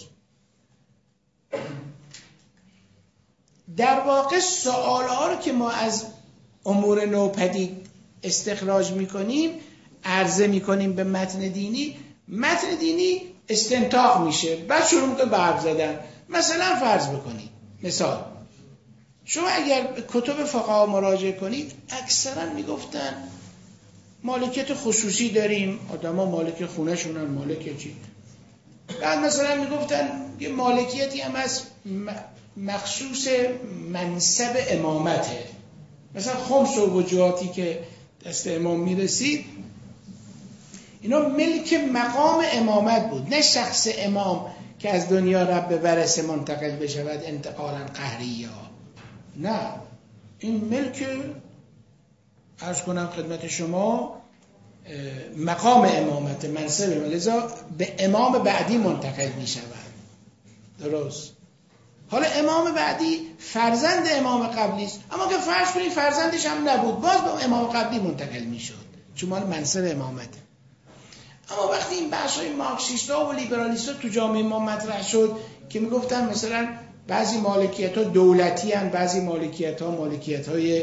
در واقع سوالها رو که ما از امور نوپدید استخراج میکنیم عرضه میکنیم به متن دینی، متن دینی استنتاق میشه، بعد شروع میکنه به حرف زدن. مثلا فرض بکنید، مثال شما اگر کتب فقها مراجعه کنید اکثرا میگفتن مالکیت خصوصی داریم، آدما مالک خونه شونن، مالک چی. بعد مثلا میگفتن یه مالکیتی هم از مخصوص منصب امامته، مثلا خمس و وجوهاتی که دست امام میرسید اینا ملک مقام امامت بود، نه شخص امام که از دنیا رب به ورثه منتقل بشود انتقالا قهریا. نه، این ملک عرض کنم خدمت شما مقام امامت، منصب، لذا به امام بعدی منتقل می شود. درست؟ حالا امام بعدی فرزند امام قبلی است، اما که فرض کنید فرزندش هم نبود، باز به امام قبلی منتقل می شد چون مال منصب امامته. اما وقتی این بحث های مارکسیستا و لیبرالیستا تو جامعه ما مطرح شد که می گفتن مثلا بعضی مالکیت ها دولتی هستند، بعضی مالکیت ها مالکیت های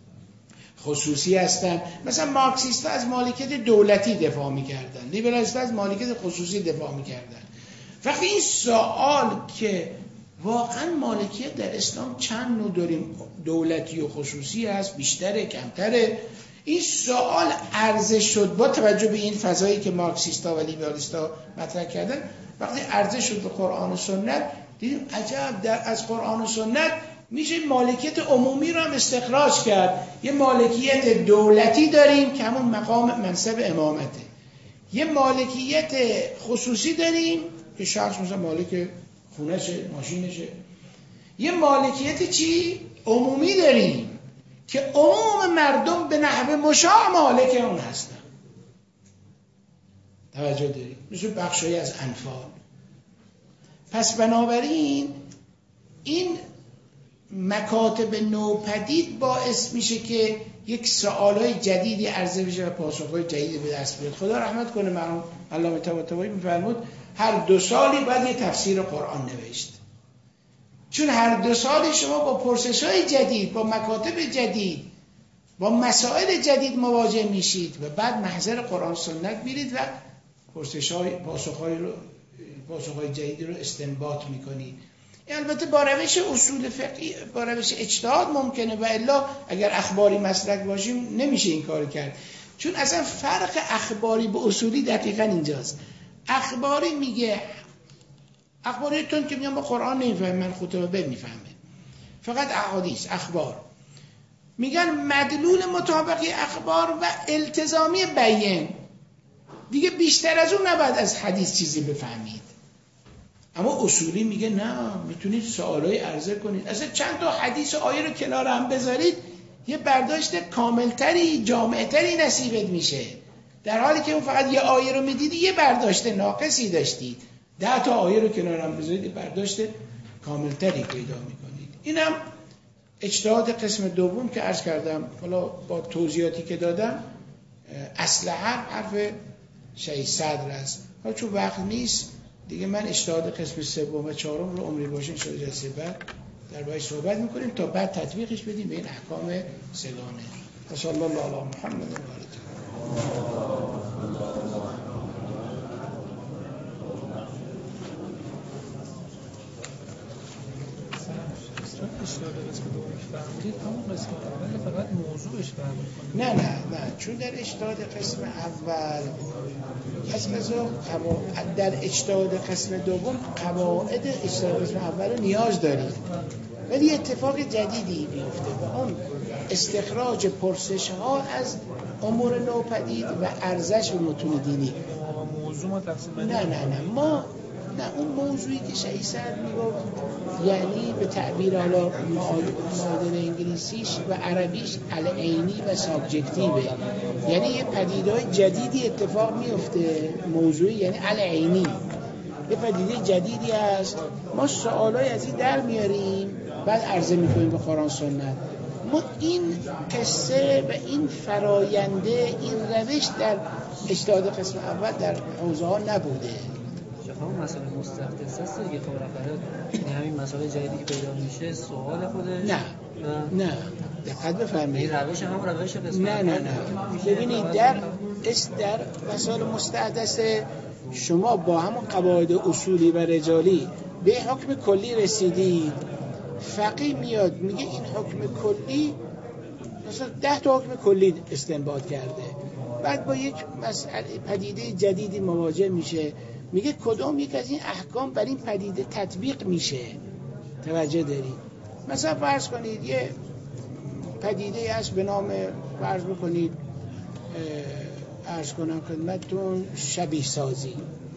خصوصی هستند، مثلا مارکسیستا از مالکیت دولتی دفاع می‌کردن، لیبرالیستا از مالکیت خصوصی دفاع می‌کردن. وقتی این سوال که واقعا مالکیت در اسلام چند نوع داریم، دولتی و خصوصی هست، بیشتره کمتره، این سوال عرضه شد با توجه به این فضایی که مارکسیستا و لیبرالیستا مطرح کردن. وقتی عرضه شد به قرآن و سنت دیدیم عجب، در از قرآن و سنت میشه مالکیت عمومی رو هم استخراج کرد. یه مالکیت دولتی داریم که همون مقام منصب امامته، یه مالکیت خصوصی داریم که شخص مثلا مالک خونهشه، ماشینشه، یه مالکیت چی؟ عمومی داریم که عموم مردم به نحو مشاع مالک اون هستن. توجه داریم؟ مثل بخشایی از انفال. پس بنابراین این مکاتب نوپدید باعث میشه که یک سوالای جدیدی عرضه بشه و پاسخهای جدیدی به دست بیاد. خدا رحمت کنه مرحوم علامه طباطبایی میفرمود هر دو سالی باید یه تفسیر قرآن نوشت، چون هر دو سالی شما با پرسش‌های جدید، با مکاتب جدید، با مسائل جدید مواجه میشید و بعد محضر قرآن سنت میرید و پرسش‌های پاسخ‌های رو پاسخ‌های جدیدی رو استنباط میکنید. البته با روش اصول فقهی، با روش اجتهاد ممکنه، و الا اگر اخباری مسلک باشیم نمیشه این کار کرد، چون اصلا فرق اخباری به اصولی دقیقاً اینجاست. اخباری میگه، اخباریتون که میگن با قرآن نمیفهمه، من خطبه نمیفهمه، فقط احادیث اخبار، میگن مدلول مطابقی اخبار و التزامی بیان، دیگه بیشتر از اون نباید از حدیث چیزی بفهمید. اما اصولی میگه نه، میتونید سوالای عرضه کنید، اصلا چند تا حدیث و آیه رو کنار هم بذارید یه برداشت کاملتری جامعتری نصیبت میشه، در حالی که اون فقط یه آیه رو میدیدی یه برداشت ناقصی داشتید، ده تا آیه رو کنار هم بذارید یه برداشت کاملتری پیدا میکنید. اینم اجتهاد قسم دوم که عرض کردم، حالا با توضیحاتی که دادم اصل حرف حرف شیخ صدر است. حالا چون وقت نیست دیگه من اجتهاد قسم سوم و چهارم رو عمری باشه ان شاءالله جلسه بعد در باید صحبت میکنیم تا بعد تطبیقش بدیم به این احکام سگانه. و صلی الله علی محمد و آله. اشتهاد قسم دوم فرمودید همون قسم اول فقط موضوعش فرمود. نه نه نه چون در اجتهاد قسم اول از قضا در اجتهاد قسم دوم قواعد اجتهاد قسم اول رو نیاز دارید، ولی اتفاق جدیدی میفته و اون استخراج پرسش ها از امور نوپدید و ارزش به متون دینی. موضوع ما تقسیم نه نه نه ما نه اون موضوعی که شهید سعد میگفت یعنی به تعبیر حالا معادل انگلیسیش و عربیش العینی و سابجکتیوه، یعنی یه پدیده‌های جدیدی اتفاق میفته، موضوعی یعنی العینی، یه پدیده جدیدی هست، ما سوالای از این در میاریم بعد عرضه میکنیم به قرآن سنت. ما این قصه و این فراینده، این روش در اجتهاد قسم اول در حوزه ها نبوده. همون مسئله مستحدث است دیگه، خب بالاخره همین مسئله جدیدی که پیدا میشه سوال خودش. نه نه دقت بفرمایید، این روش هم روش قسم نه نه نه ببینید در اس در مسائل مستحدث شما با همون قواعد اصولی و رجالی به حکم کلی رسیدید، فقیه میاد میگه این حکم کلی مثلا ده تا حکم کلی استنباط کرده، بعد با یک مسئله پدیده جدیدی مواجه میشه، میگه کدام یک از این احکام بر این پدیده تطبیق میشه. توجه دارید؟ مثلا فرض کنید یه پدیده هست به نام، فرض بکنید عرض کنم خدمتتون شبیه سازی،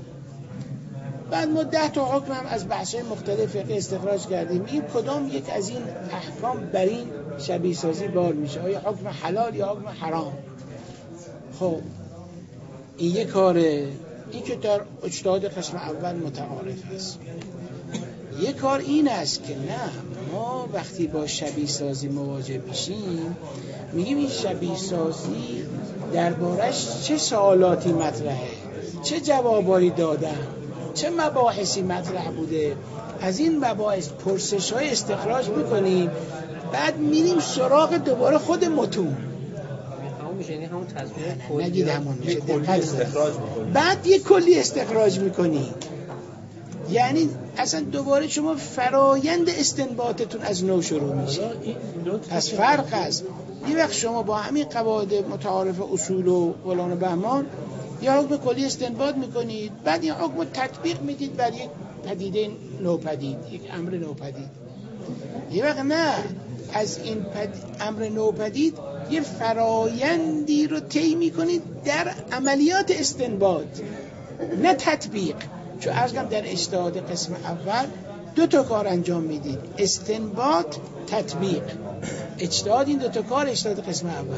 بعد ما ده تا حکم هم از بحث‌های مختلف فقهی استخراج کردیم، این کدام یک از این احکام بر این شبیه سازی بار میشه، آیا حکم حلال یا حکم حرام؟ خب این یک کاره، این که در اجتهاد قسم اول متعارف است. یک کار این است که نه، ما وقتی با شبیه سازی مواجه میشیم میگیم این شبیه سازی دربارش چه سوالاتی مطرحه، چه جوابایی دادن، چه مباحثی مطرح بوده، از این مباحث پرسش های استخراج میکنیم، بعد میریم سراغ دوباره خود متون. یعنی همون تصویر کلی نگید همون میشه استخراج میکنیم، بعد یک کلی استخراج میکنیم، یعنی اصلا دوباره شما فرایند استنباطتون از نو شروع میشه. پس فرق است، یه وقت شما با همین قواعد متعارف اصول و فلان و بهمان یا حکم کلی استنباط میکنید، بعد این حکم تطبیق میدید بر یک پدیده نوپدید، یک امر نوپدید. یه وقت نه، از این پد... امر نوپدید یه فرایندی رو طی میکنید در عملیات استنباط، نه تطبیق. چون عرض کردم در اجتهاد قسم اول دو تا کار انجام میدید، استنباط، تطبیق. اجتهاد این دو تا کار اجتهاد قسم اول.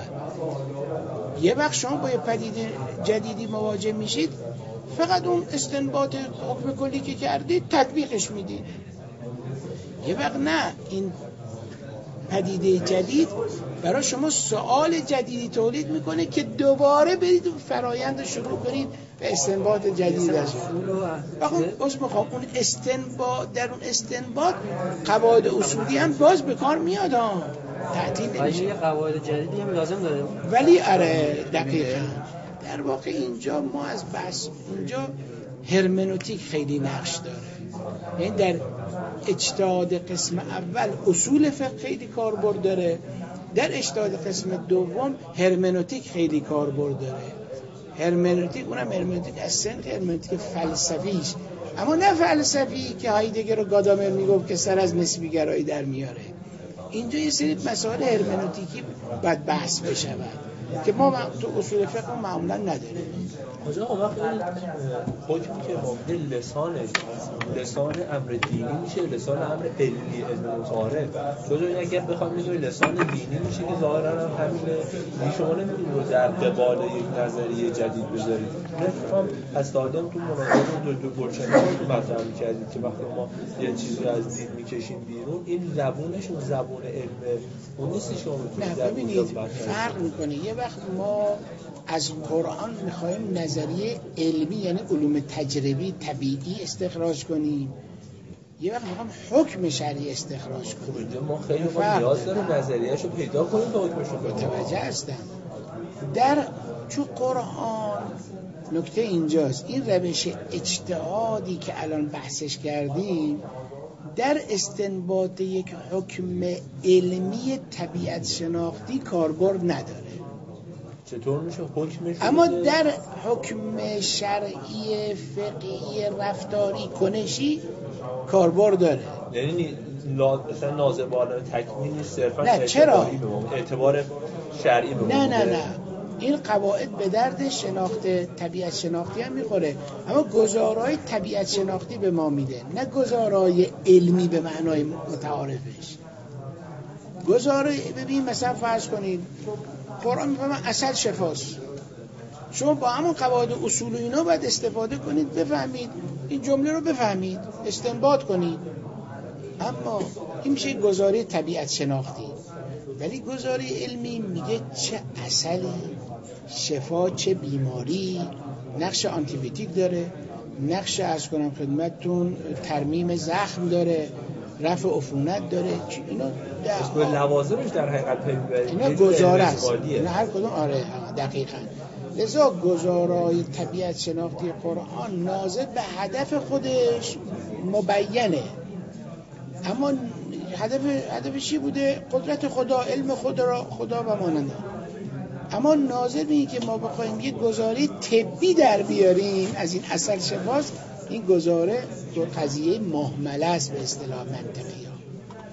یه وقت شما با یه پدیده جدیدی مواجه میشید، فقط اون استنباط حکم کلی که کردید تطبیقش میدید. یه وقت نه، این پدیده جدید برای شما سوال جدیدی تولید میکنه که دوباره برید فرایند شروع کنید به استنباط جدید است. بخون باز میخوام اون استنباط، در اون استنباط قواعد اصولی هم باز به کار میاد ها، تعطیل نمیشه. یه قواعد جدیدی هم لازم داره، ولی اره دقیقاً در واقع اینجا ما از بحث اینجا هرمنوتیک خیلی نقش داره. یعنی در اجتهاد قسم اول اصول فقه خیلی کاربرد داره، در اجتهاد قسم دوم هرمنوتیک خیلی کاربرد داره. هرمنوتیک اونم هرمنوتیک از سنت هرمنوتیک فلسفیش، اما نه فلسفی که هایدگر و گادامر میگفت که سر از نسبی گرایی در میاره. اینجا یه سری مسائل هرمنوتیکی باید بحث بشود که ما تو اصول فقه معمولا نداریم. آجا اون وقت این حکمی که مورد لسانش لسان امر دینی میشه، لسان امر علمی علم متعارف. چون اگر بخوام میگم لسان دینی میشه که ظاهرا هم همینه، شما نمیتونید رو در قبال یک نظریه جدید بذارید. نمیخوام از سالم تو مناظره دو دو گلچنی رو مطرح می‌کردید که وقتی ما یه چیزی از دین میکشیم بیرون، این زبونش اون زبون علم اون نیست. شما نه ببینید فرق میکنه. یه وقت ما از قرآن میخوایم نظریه علمی یعنی علوم تجربی طبیعی استخراج کنیم، یه وقت میخوایم حکم شرعی استخراج کنیم. ما خیلی ما نیاز داریم نظریه‌شو پیدا کنیم تا حکمشو کنیم. متوجه هستم. در چون قرآن نکته اینجاست، این روش اجتهادی که الان بحثش کردیم در استنباط یک حکم علمی طبیعت شناختی کاربرد نداره. چطور میشه حکمش؟ اما در حکم شرعی فقهی رفتاری کنشی کاربرد داره. یعنی مثلا نازبانه تکمیلی صرفا نه چرا؟ اعتبار شرعی به نه نه نه این قواعد به درد شناخت طبیعت شناختی هم میخوره، اما گزارهای طبیعت شناختی به ما میده، نه گزارهای علمی به معنای متعارفش. گزارهای ببین مثلا فرض کنید قرآن میفهمه عسل شفاست، شما با همون قواعد و اصول و اینا باید استفاده کنید، بفهمید این جمله رو، بفهمید استنباط کنید. اما این میشه گزاره طبیعت شناختی. ولی گزاره علمی میگه چه عسلی، شفا چه بیماری، نقش آنتیبیوتیک داره، نقش عرض کنم خدمتتون ترمیم زخم داره، رفع عفونت داره. اینا به لوازمش در حقیقت پی میبرید، اینا گزاره است، اینا هر کدوم آره دقیقاً. لذا گزارهای طبیعت شناختی قرآن ناظر به هدف خودش مبینه، اما هدف هدفش چی بوده؟ قدرت خدا، علم خدا را خدا و ماننده. اما ناظر به این که ما بخوایم یک گزاره طبی در بیاریم از این عسل شفاست، این گزاره دو قضیه مهمله است به اصطلاح منطقی ها.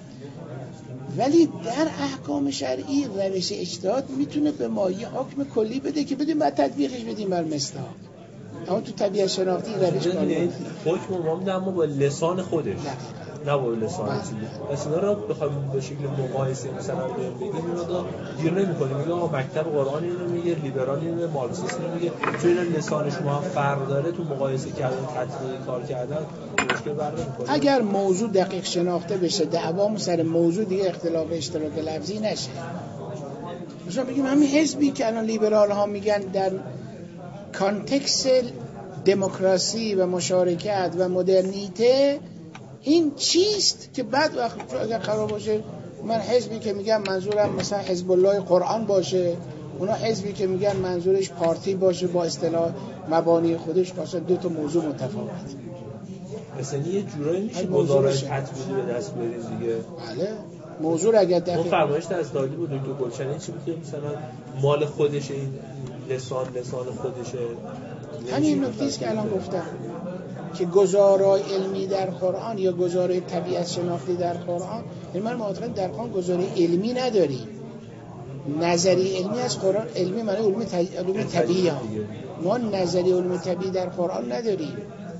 ولی در احکام شرعی روش اجتهاد میتونه به ما یه حکم کلی بده که بدیم بعد تطبیقش بدیم بر مصداق. اما تو طبیعت شناختی روش کار نمیده. حکم ما میده اما با لسان خودش، نه با لسان چیزی. پس اینا رو بخوایم به شکل مقایسه مثلا بگیم اینا رو گیر نمی‌کنیم. میگه آقا مکتب قرآن اینو میگه، لیبرال اینو میگه، مارکسیسم اینو میگه، چون اینا لسان شما هم فرق داره، تو مقایسه کردن تطبیق کار کردن مشکل برمی نمی‌کنه. اگر موضوع دقیق شناخته بشه، دعوامون سر موضوع دیگه اختلاف اشتراک لفظی نشه. مثلا بگیم همین حزبی که الان لیبرال ها میگن در کانتکست دموکراسی و مشارکت و مدرنیته این چیست که بعد وقت اگر قرار باشه من حزبی که میگم منظورم مثلا حزب الله قرآن باشه، اونا حزبی که میگن منظورش پارتی باشه با اصطلاح مبانی خودش، مثلا دو تا موضوع متفاوت. مثلا یه جورایی میشه گزارش تطبیقی به دست بریز دیگه. بله موضوع اگر دقیق اون فرمایش از دالی بود دکتر گلشنی چی بود که مثلا مال خودشه، این لسان لسان خودشه. همین نکته است که الان گفتم که گزارای علمی در قرآن یا گزارای طبیعت شناختی در قرآن، یعنی من معتقدم در قرآن گزارای علمی نداریم. نظری علمی از قرآن، علمی معنی علم علوم طبیعی هم. ما نظری علوم طبیعی در قرآن نداریم.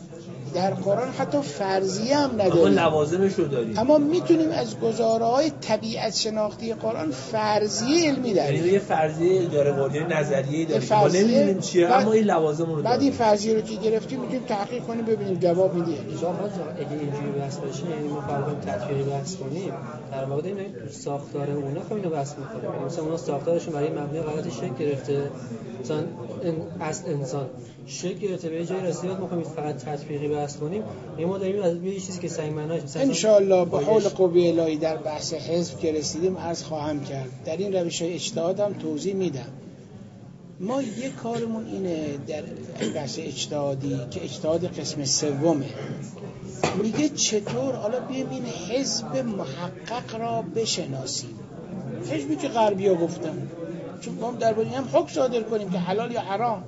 در قرآن حتی فرضیه هم نداریم، اما لوازمش رو داریم. اما میتونیم از گزارهای طبیعت شناختی قرآن فرضیه علمی داریم. یعنی یه فرضیه داره، ولی نظریه‌ای داره که ما نمی‌دونیم چیه، اما این لوازم رو داریم. بعد این فرضیه رو که گرفتیم میتونیم تحقیق کنیم ببینیم جواب میده. اجازه اگه اینجوری بحث باشه، یعنی ما فرضاً تطبیقی بحث کنیم، در واقع این ساختار اونا خب اینو بحث می‌کنیم. مثلا اونا ساختارشون برای مبنی غلطی شکل گرفته، مثلا از انسان شکل گرفته، به جای رسیدت ما کنیم فقط تطبیقی بحث کنیم. این ما داریم از یه چیزی که سنگ معناش مثلا ان شاء الله با حول قوه الهی در بحث حزب که رسیدیم عرض خواهم کرد، در این روش‌های اجتهاد هم توضیح میدم. ما یک کارمون اینه در بحث اجتهادی که اجتهاد قسم سومه، میگه چطور حالا بیایم این حزب محقق را بشناسیم. حزبی که غربی‌ها گفتن، چون ما هم درباره هم حکم صادر کنیم که حلال یا حرام.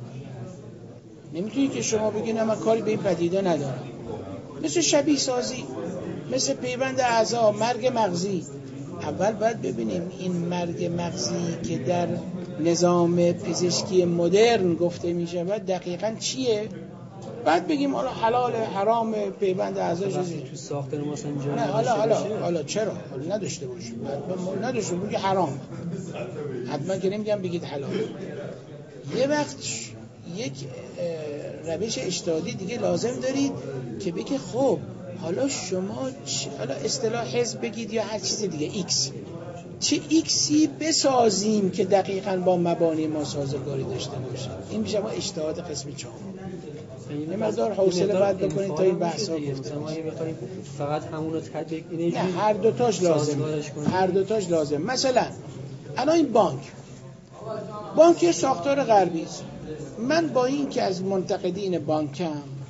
نمیتونی که شما بگین من کاری به این پدیده ندارم. مثل شبیه سازی، مثل پیوند اعضا، مرگ مغزی. اول باید ببینیم این مرگ مغزی که در نظام پزشکی مدرن گفته میشه و دقیقاً چیه، بعد بگیم حالا حلال حرام پیوند اعضا چیزی تو ساختن ما مثلا جا نه. حالا حالا حالا چرا حالا نداشته باشیم، نداشته بگید حرام، حتما که نمیگم بگید حلال. یه وقت یک روش اجتهادی دیگه لازم دارید که بگید خب حالا شما حالا اصطلاح حزب بگید یا هر چیز دیگه ایکس، چه ایکسی بسازیم که دقیقاً با مبانی ما سازگاری داشته باشه. این میشه ما اجتهاد قسم چهار. یه مقدار حوصله باید بکنید تا این بحثا گفتم. ما اگه بخوایم فقط همون رو تطبیق اینه، نه هر دوتاش لازم، هر دوتاش لازم. مثلا الان این بانک بانک ساختار غربی است. من با این که از منتقدین بانکم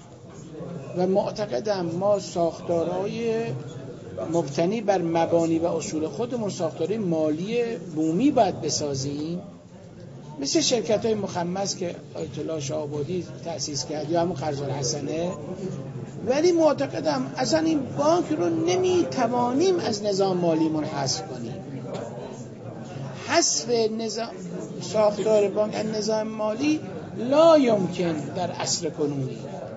و معتقدم ما ساختارهای مبتنی بر مبانی و اصول خودمون ساختارهای مالی بومی باید بسازیم، مثل شرکت‌های مخمس که آیت الله شاه‌آبادی تأسیس کرد یا همون قرض الحسنه، ولی معتقدم اصلا این بانک رو نمیتوانیم از نظام مالیمون حذف کنیم. حذف نظام ساختار بانک از نظام مالی لا یمکن در عصر کنونی.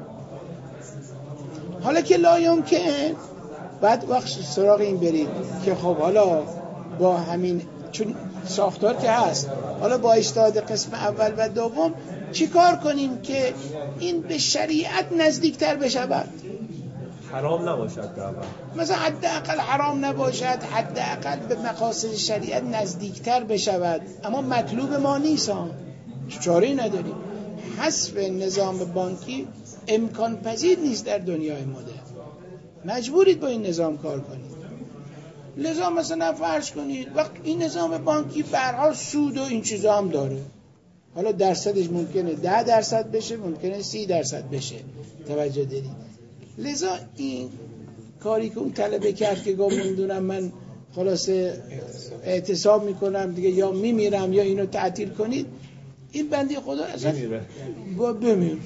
حالا که لا یمکن، بعد وقت سراغ این برید که خب حالا با همین، چون ساختار که هست، حالا با اجتهاد قسم اول و دوم چی کار کنیم که این به شریعت نزدیکتر بشود؟ حرام نباشد در واقع. مثلا حداقل حرام نباشد، حداقل به مقاصد شریعت نزدیکتر بشود، اما مطلوب ما نیست ها، چاره‌ای نداریم. حذف نظام بانکی امکان پذیر نیست در دنیای مدرن، مجبورید با این نظام کار کنید. لذا مثلا فرض کنید وقت این نظام بانکی به هر حال سود و این چیزا هم داره، حالا درصدش ممکنه ده درصد بشه، ممکنه سی درصد بشه، توجه دارید. لذا این کاری که اون طلبه کرد که گفت نمیدونم من خلاصه اعتصاب میکنم دیگه، یا میمیرم یا اینو تعطیل کنید، این بنده خدا اصلا با بمیر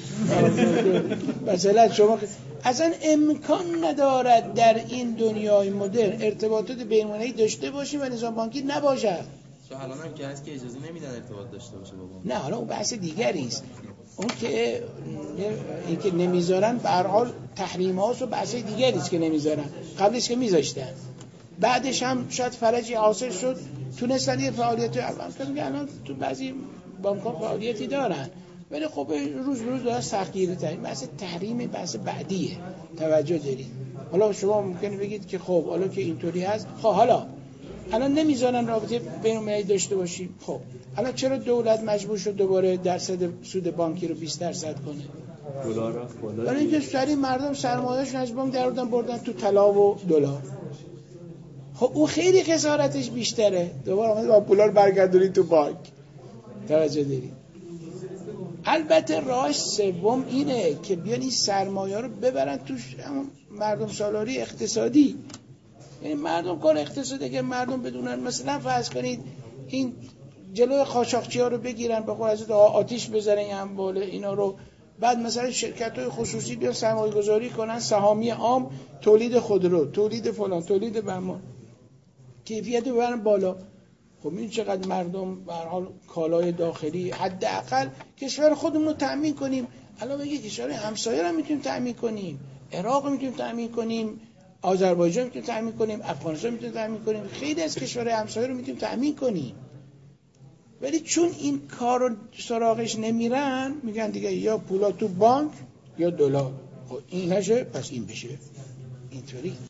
مثلا شما اصلا امکان ندارد در این دنیای مدرن ارتباطات بین‌المللی داشته باشیم و نظام بانکی نباشد. چون الان هم که هست که اجازه نمیدن ارتباط داشته باشه با بانک. نه حالا اون بحث دیگری است، اون که این که نمیذارن به هر حال تحریم هاست و بحث دیگری است که نمیذارن، قبلش که میذاشتن، بعدش هم شاید فرجی حاصل شد تونستن یه فعالیت الان الان تو بعضی بانک ها فعالیتی دارن، ولی خب روز به روز داره سختگیری تر. بحث تحریم بحث بعدیه، توجه دارید. حالا شما ممکنه بگید که خب حالا که اینطوری هست، خب حالا الان نمیذارن رابطه بین‌المللی داشته باشیم، خب الان چرا دولت مجبور شد دوباره درصد سود بانکی رو بیست درصد کنه؟ دلار رفت بالا. برای اینکه سری مردم سرمایه‌اشون از بانک درآوردن بردن تو طلا و دلار. خب اون خیلی خسارتش بیشتره، دوباره اومد با پولا رو برگردونید تو بانک، توجه دارید. البته راه سوم اینه که بیان این سرمایه رو ببرن تو مردم سالاری اقتصادی، یعنی مردم کار اقتصادی که مردم بدونن، مثلا فرض کنید این جلوی قاچاقچی ها رو بگیرن، به قول حضرت آتیش بزنن این اموال اینا رو، بعد مثلا شرکت های خصوصی بیان سرمایه گذاری کنن، سهامی عام، تولید خودرو، تولید فلان، تولید بهمان، کیفیت رو ببرن بالا. خب این چقدر مردم به هر حال کالای داخلی حداقل کشور خودمون رو تأمین کنیم. الان بگید کشور همسایه رو میتونیم تأمین کنیم، عراق رو میتونیم تأمین کنیم، آذربایجان میتونیم تأمین کنیم، افغانستان میتونیم تأمین کنیم، خیلی از کشورهای همسایه رو میتونیم تأمین کنیم. ولی چون این کار رو سراغش نمیرن، میگن دیگه یا پولا تو بانک یا دلار. خب این نشه پس این بشه، اینطوری.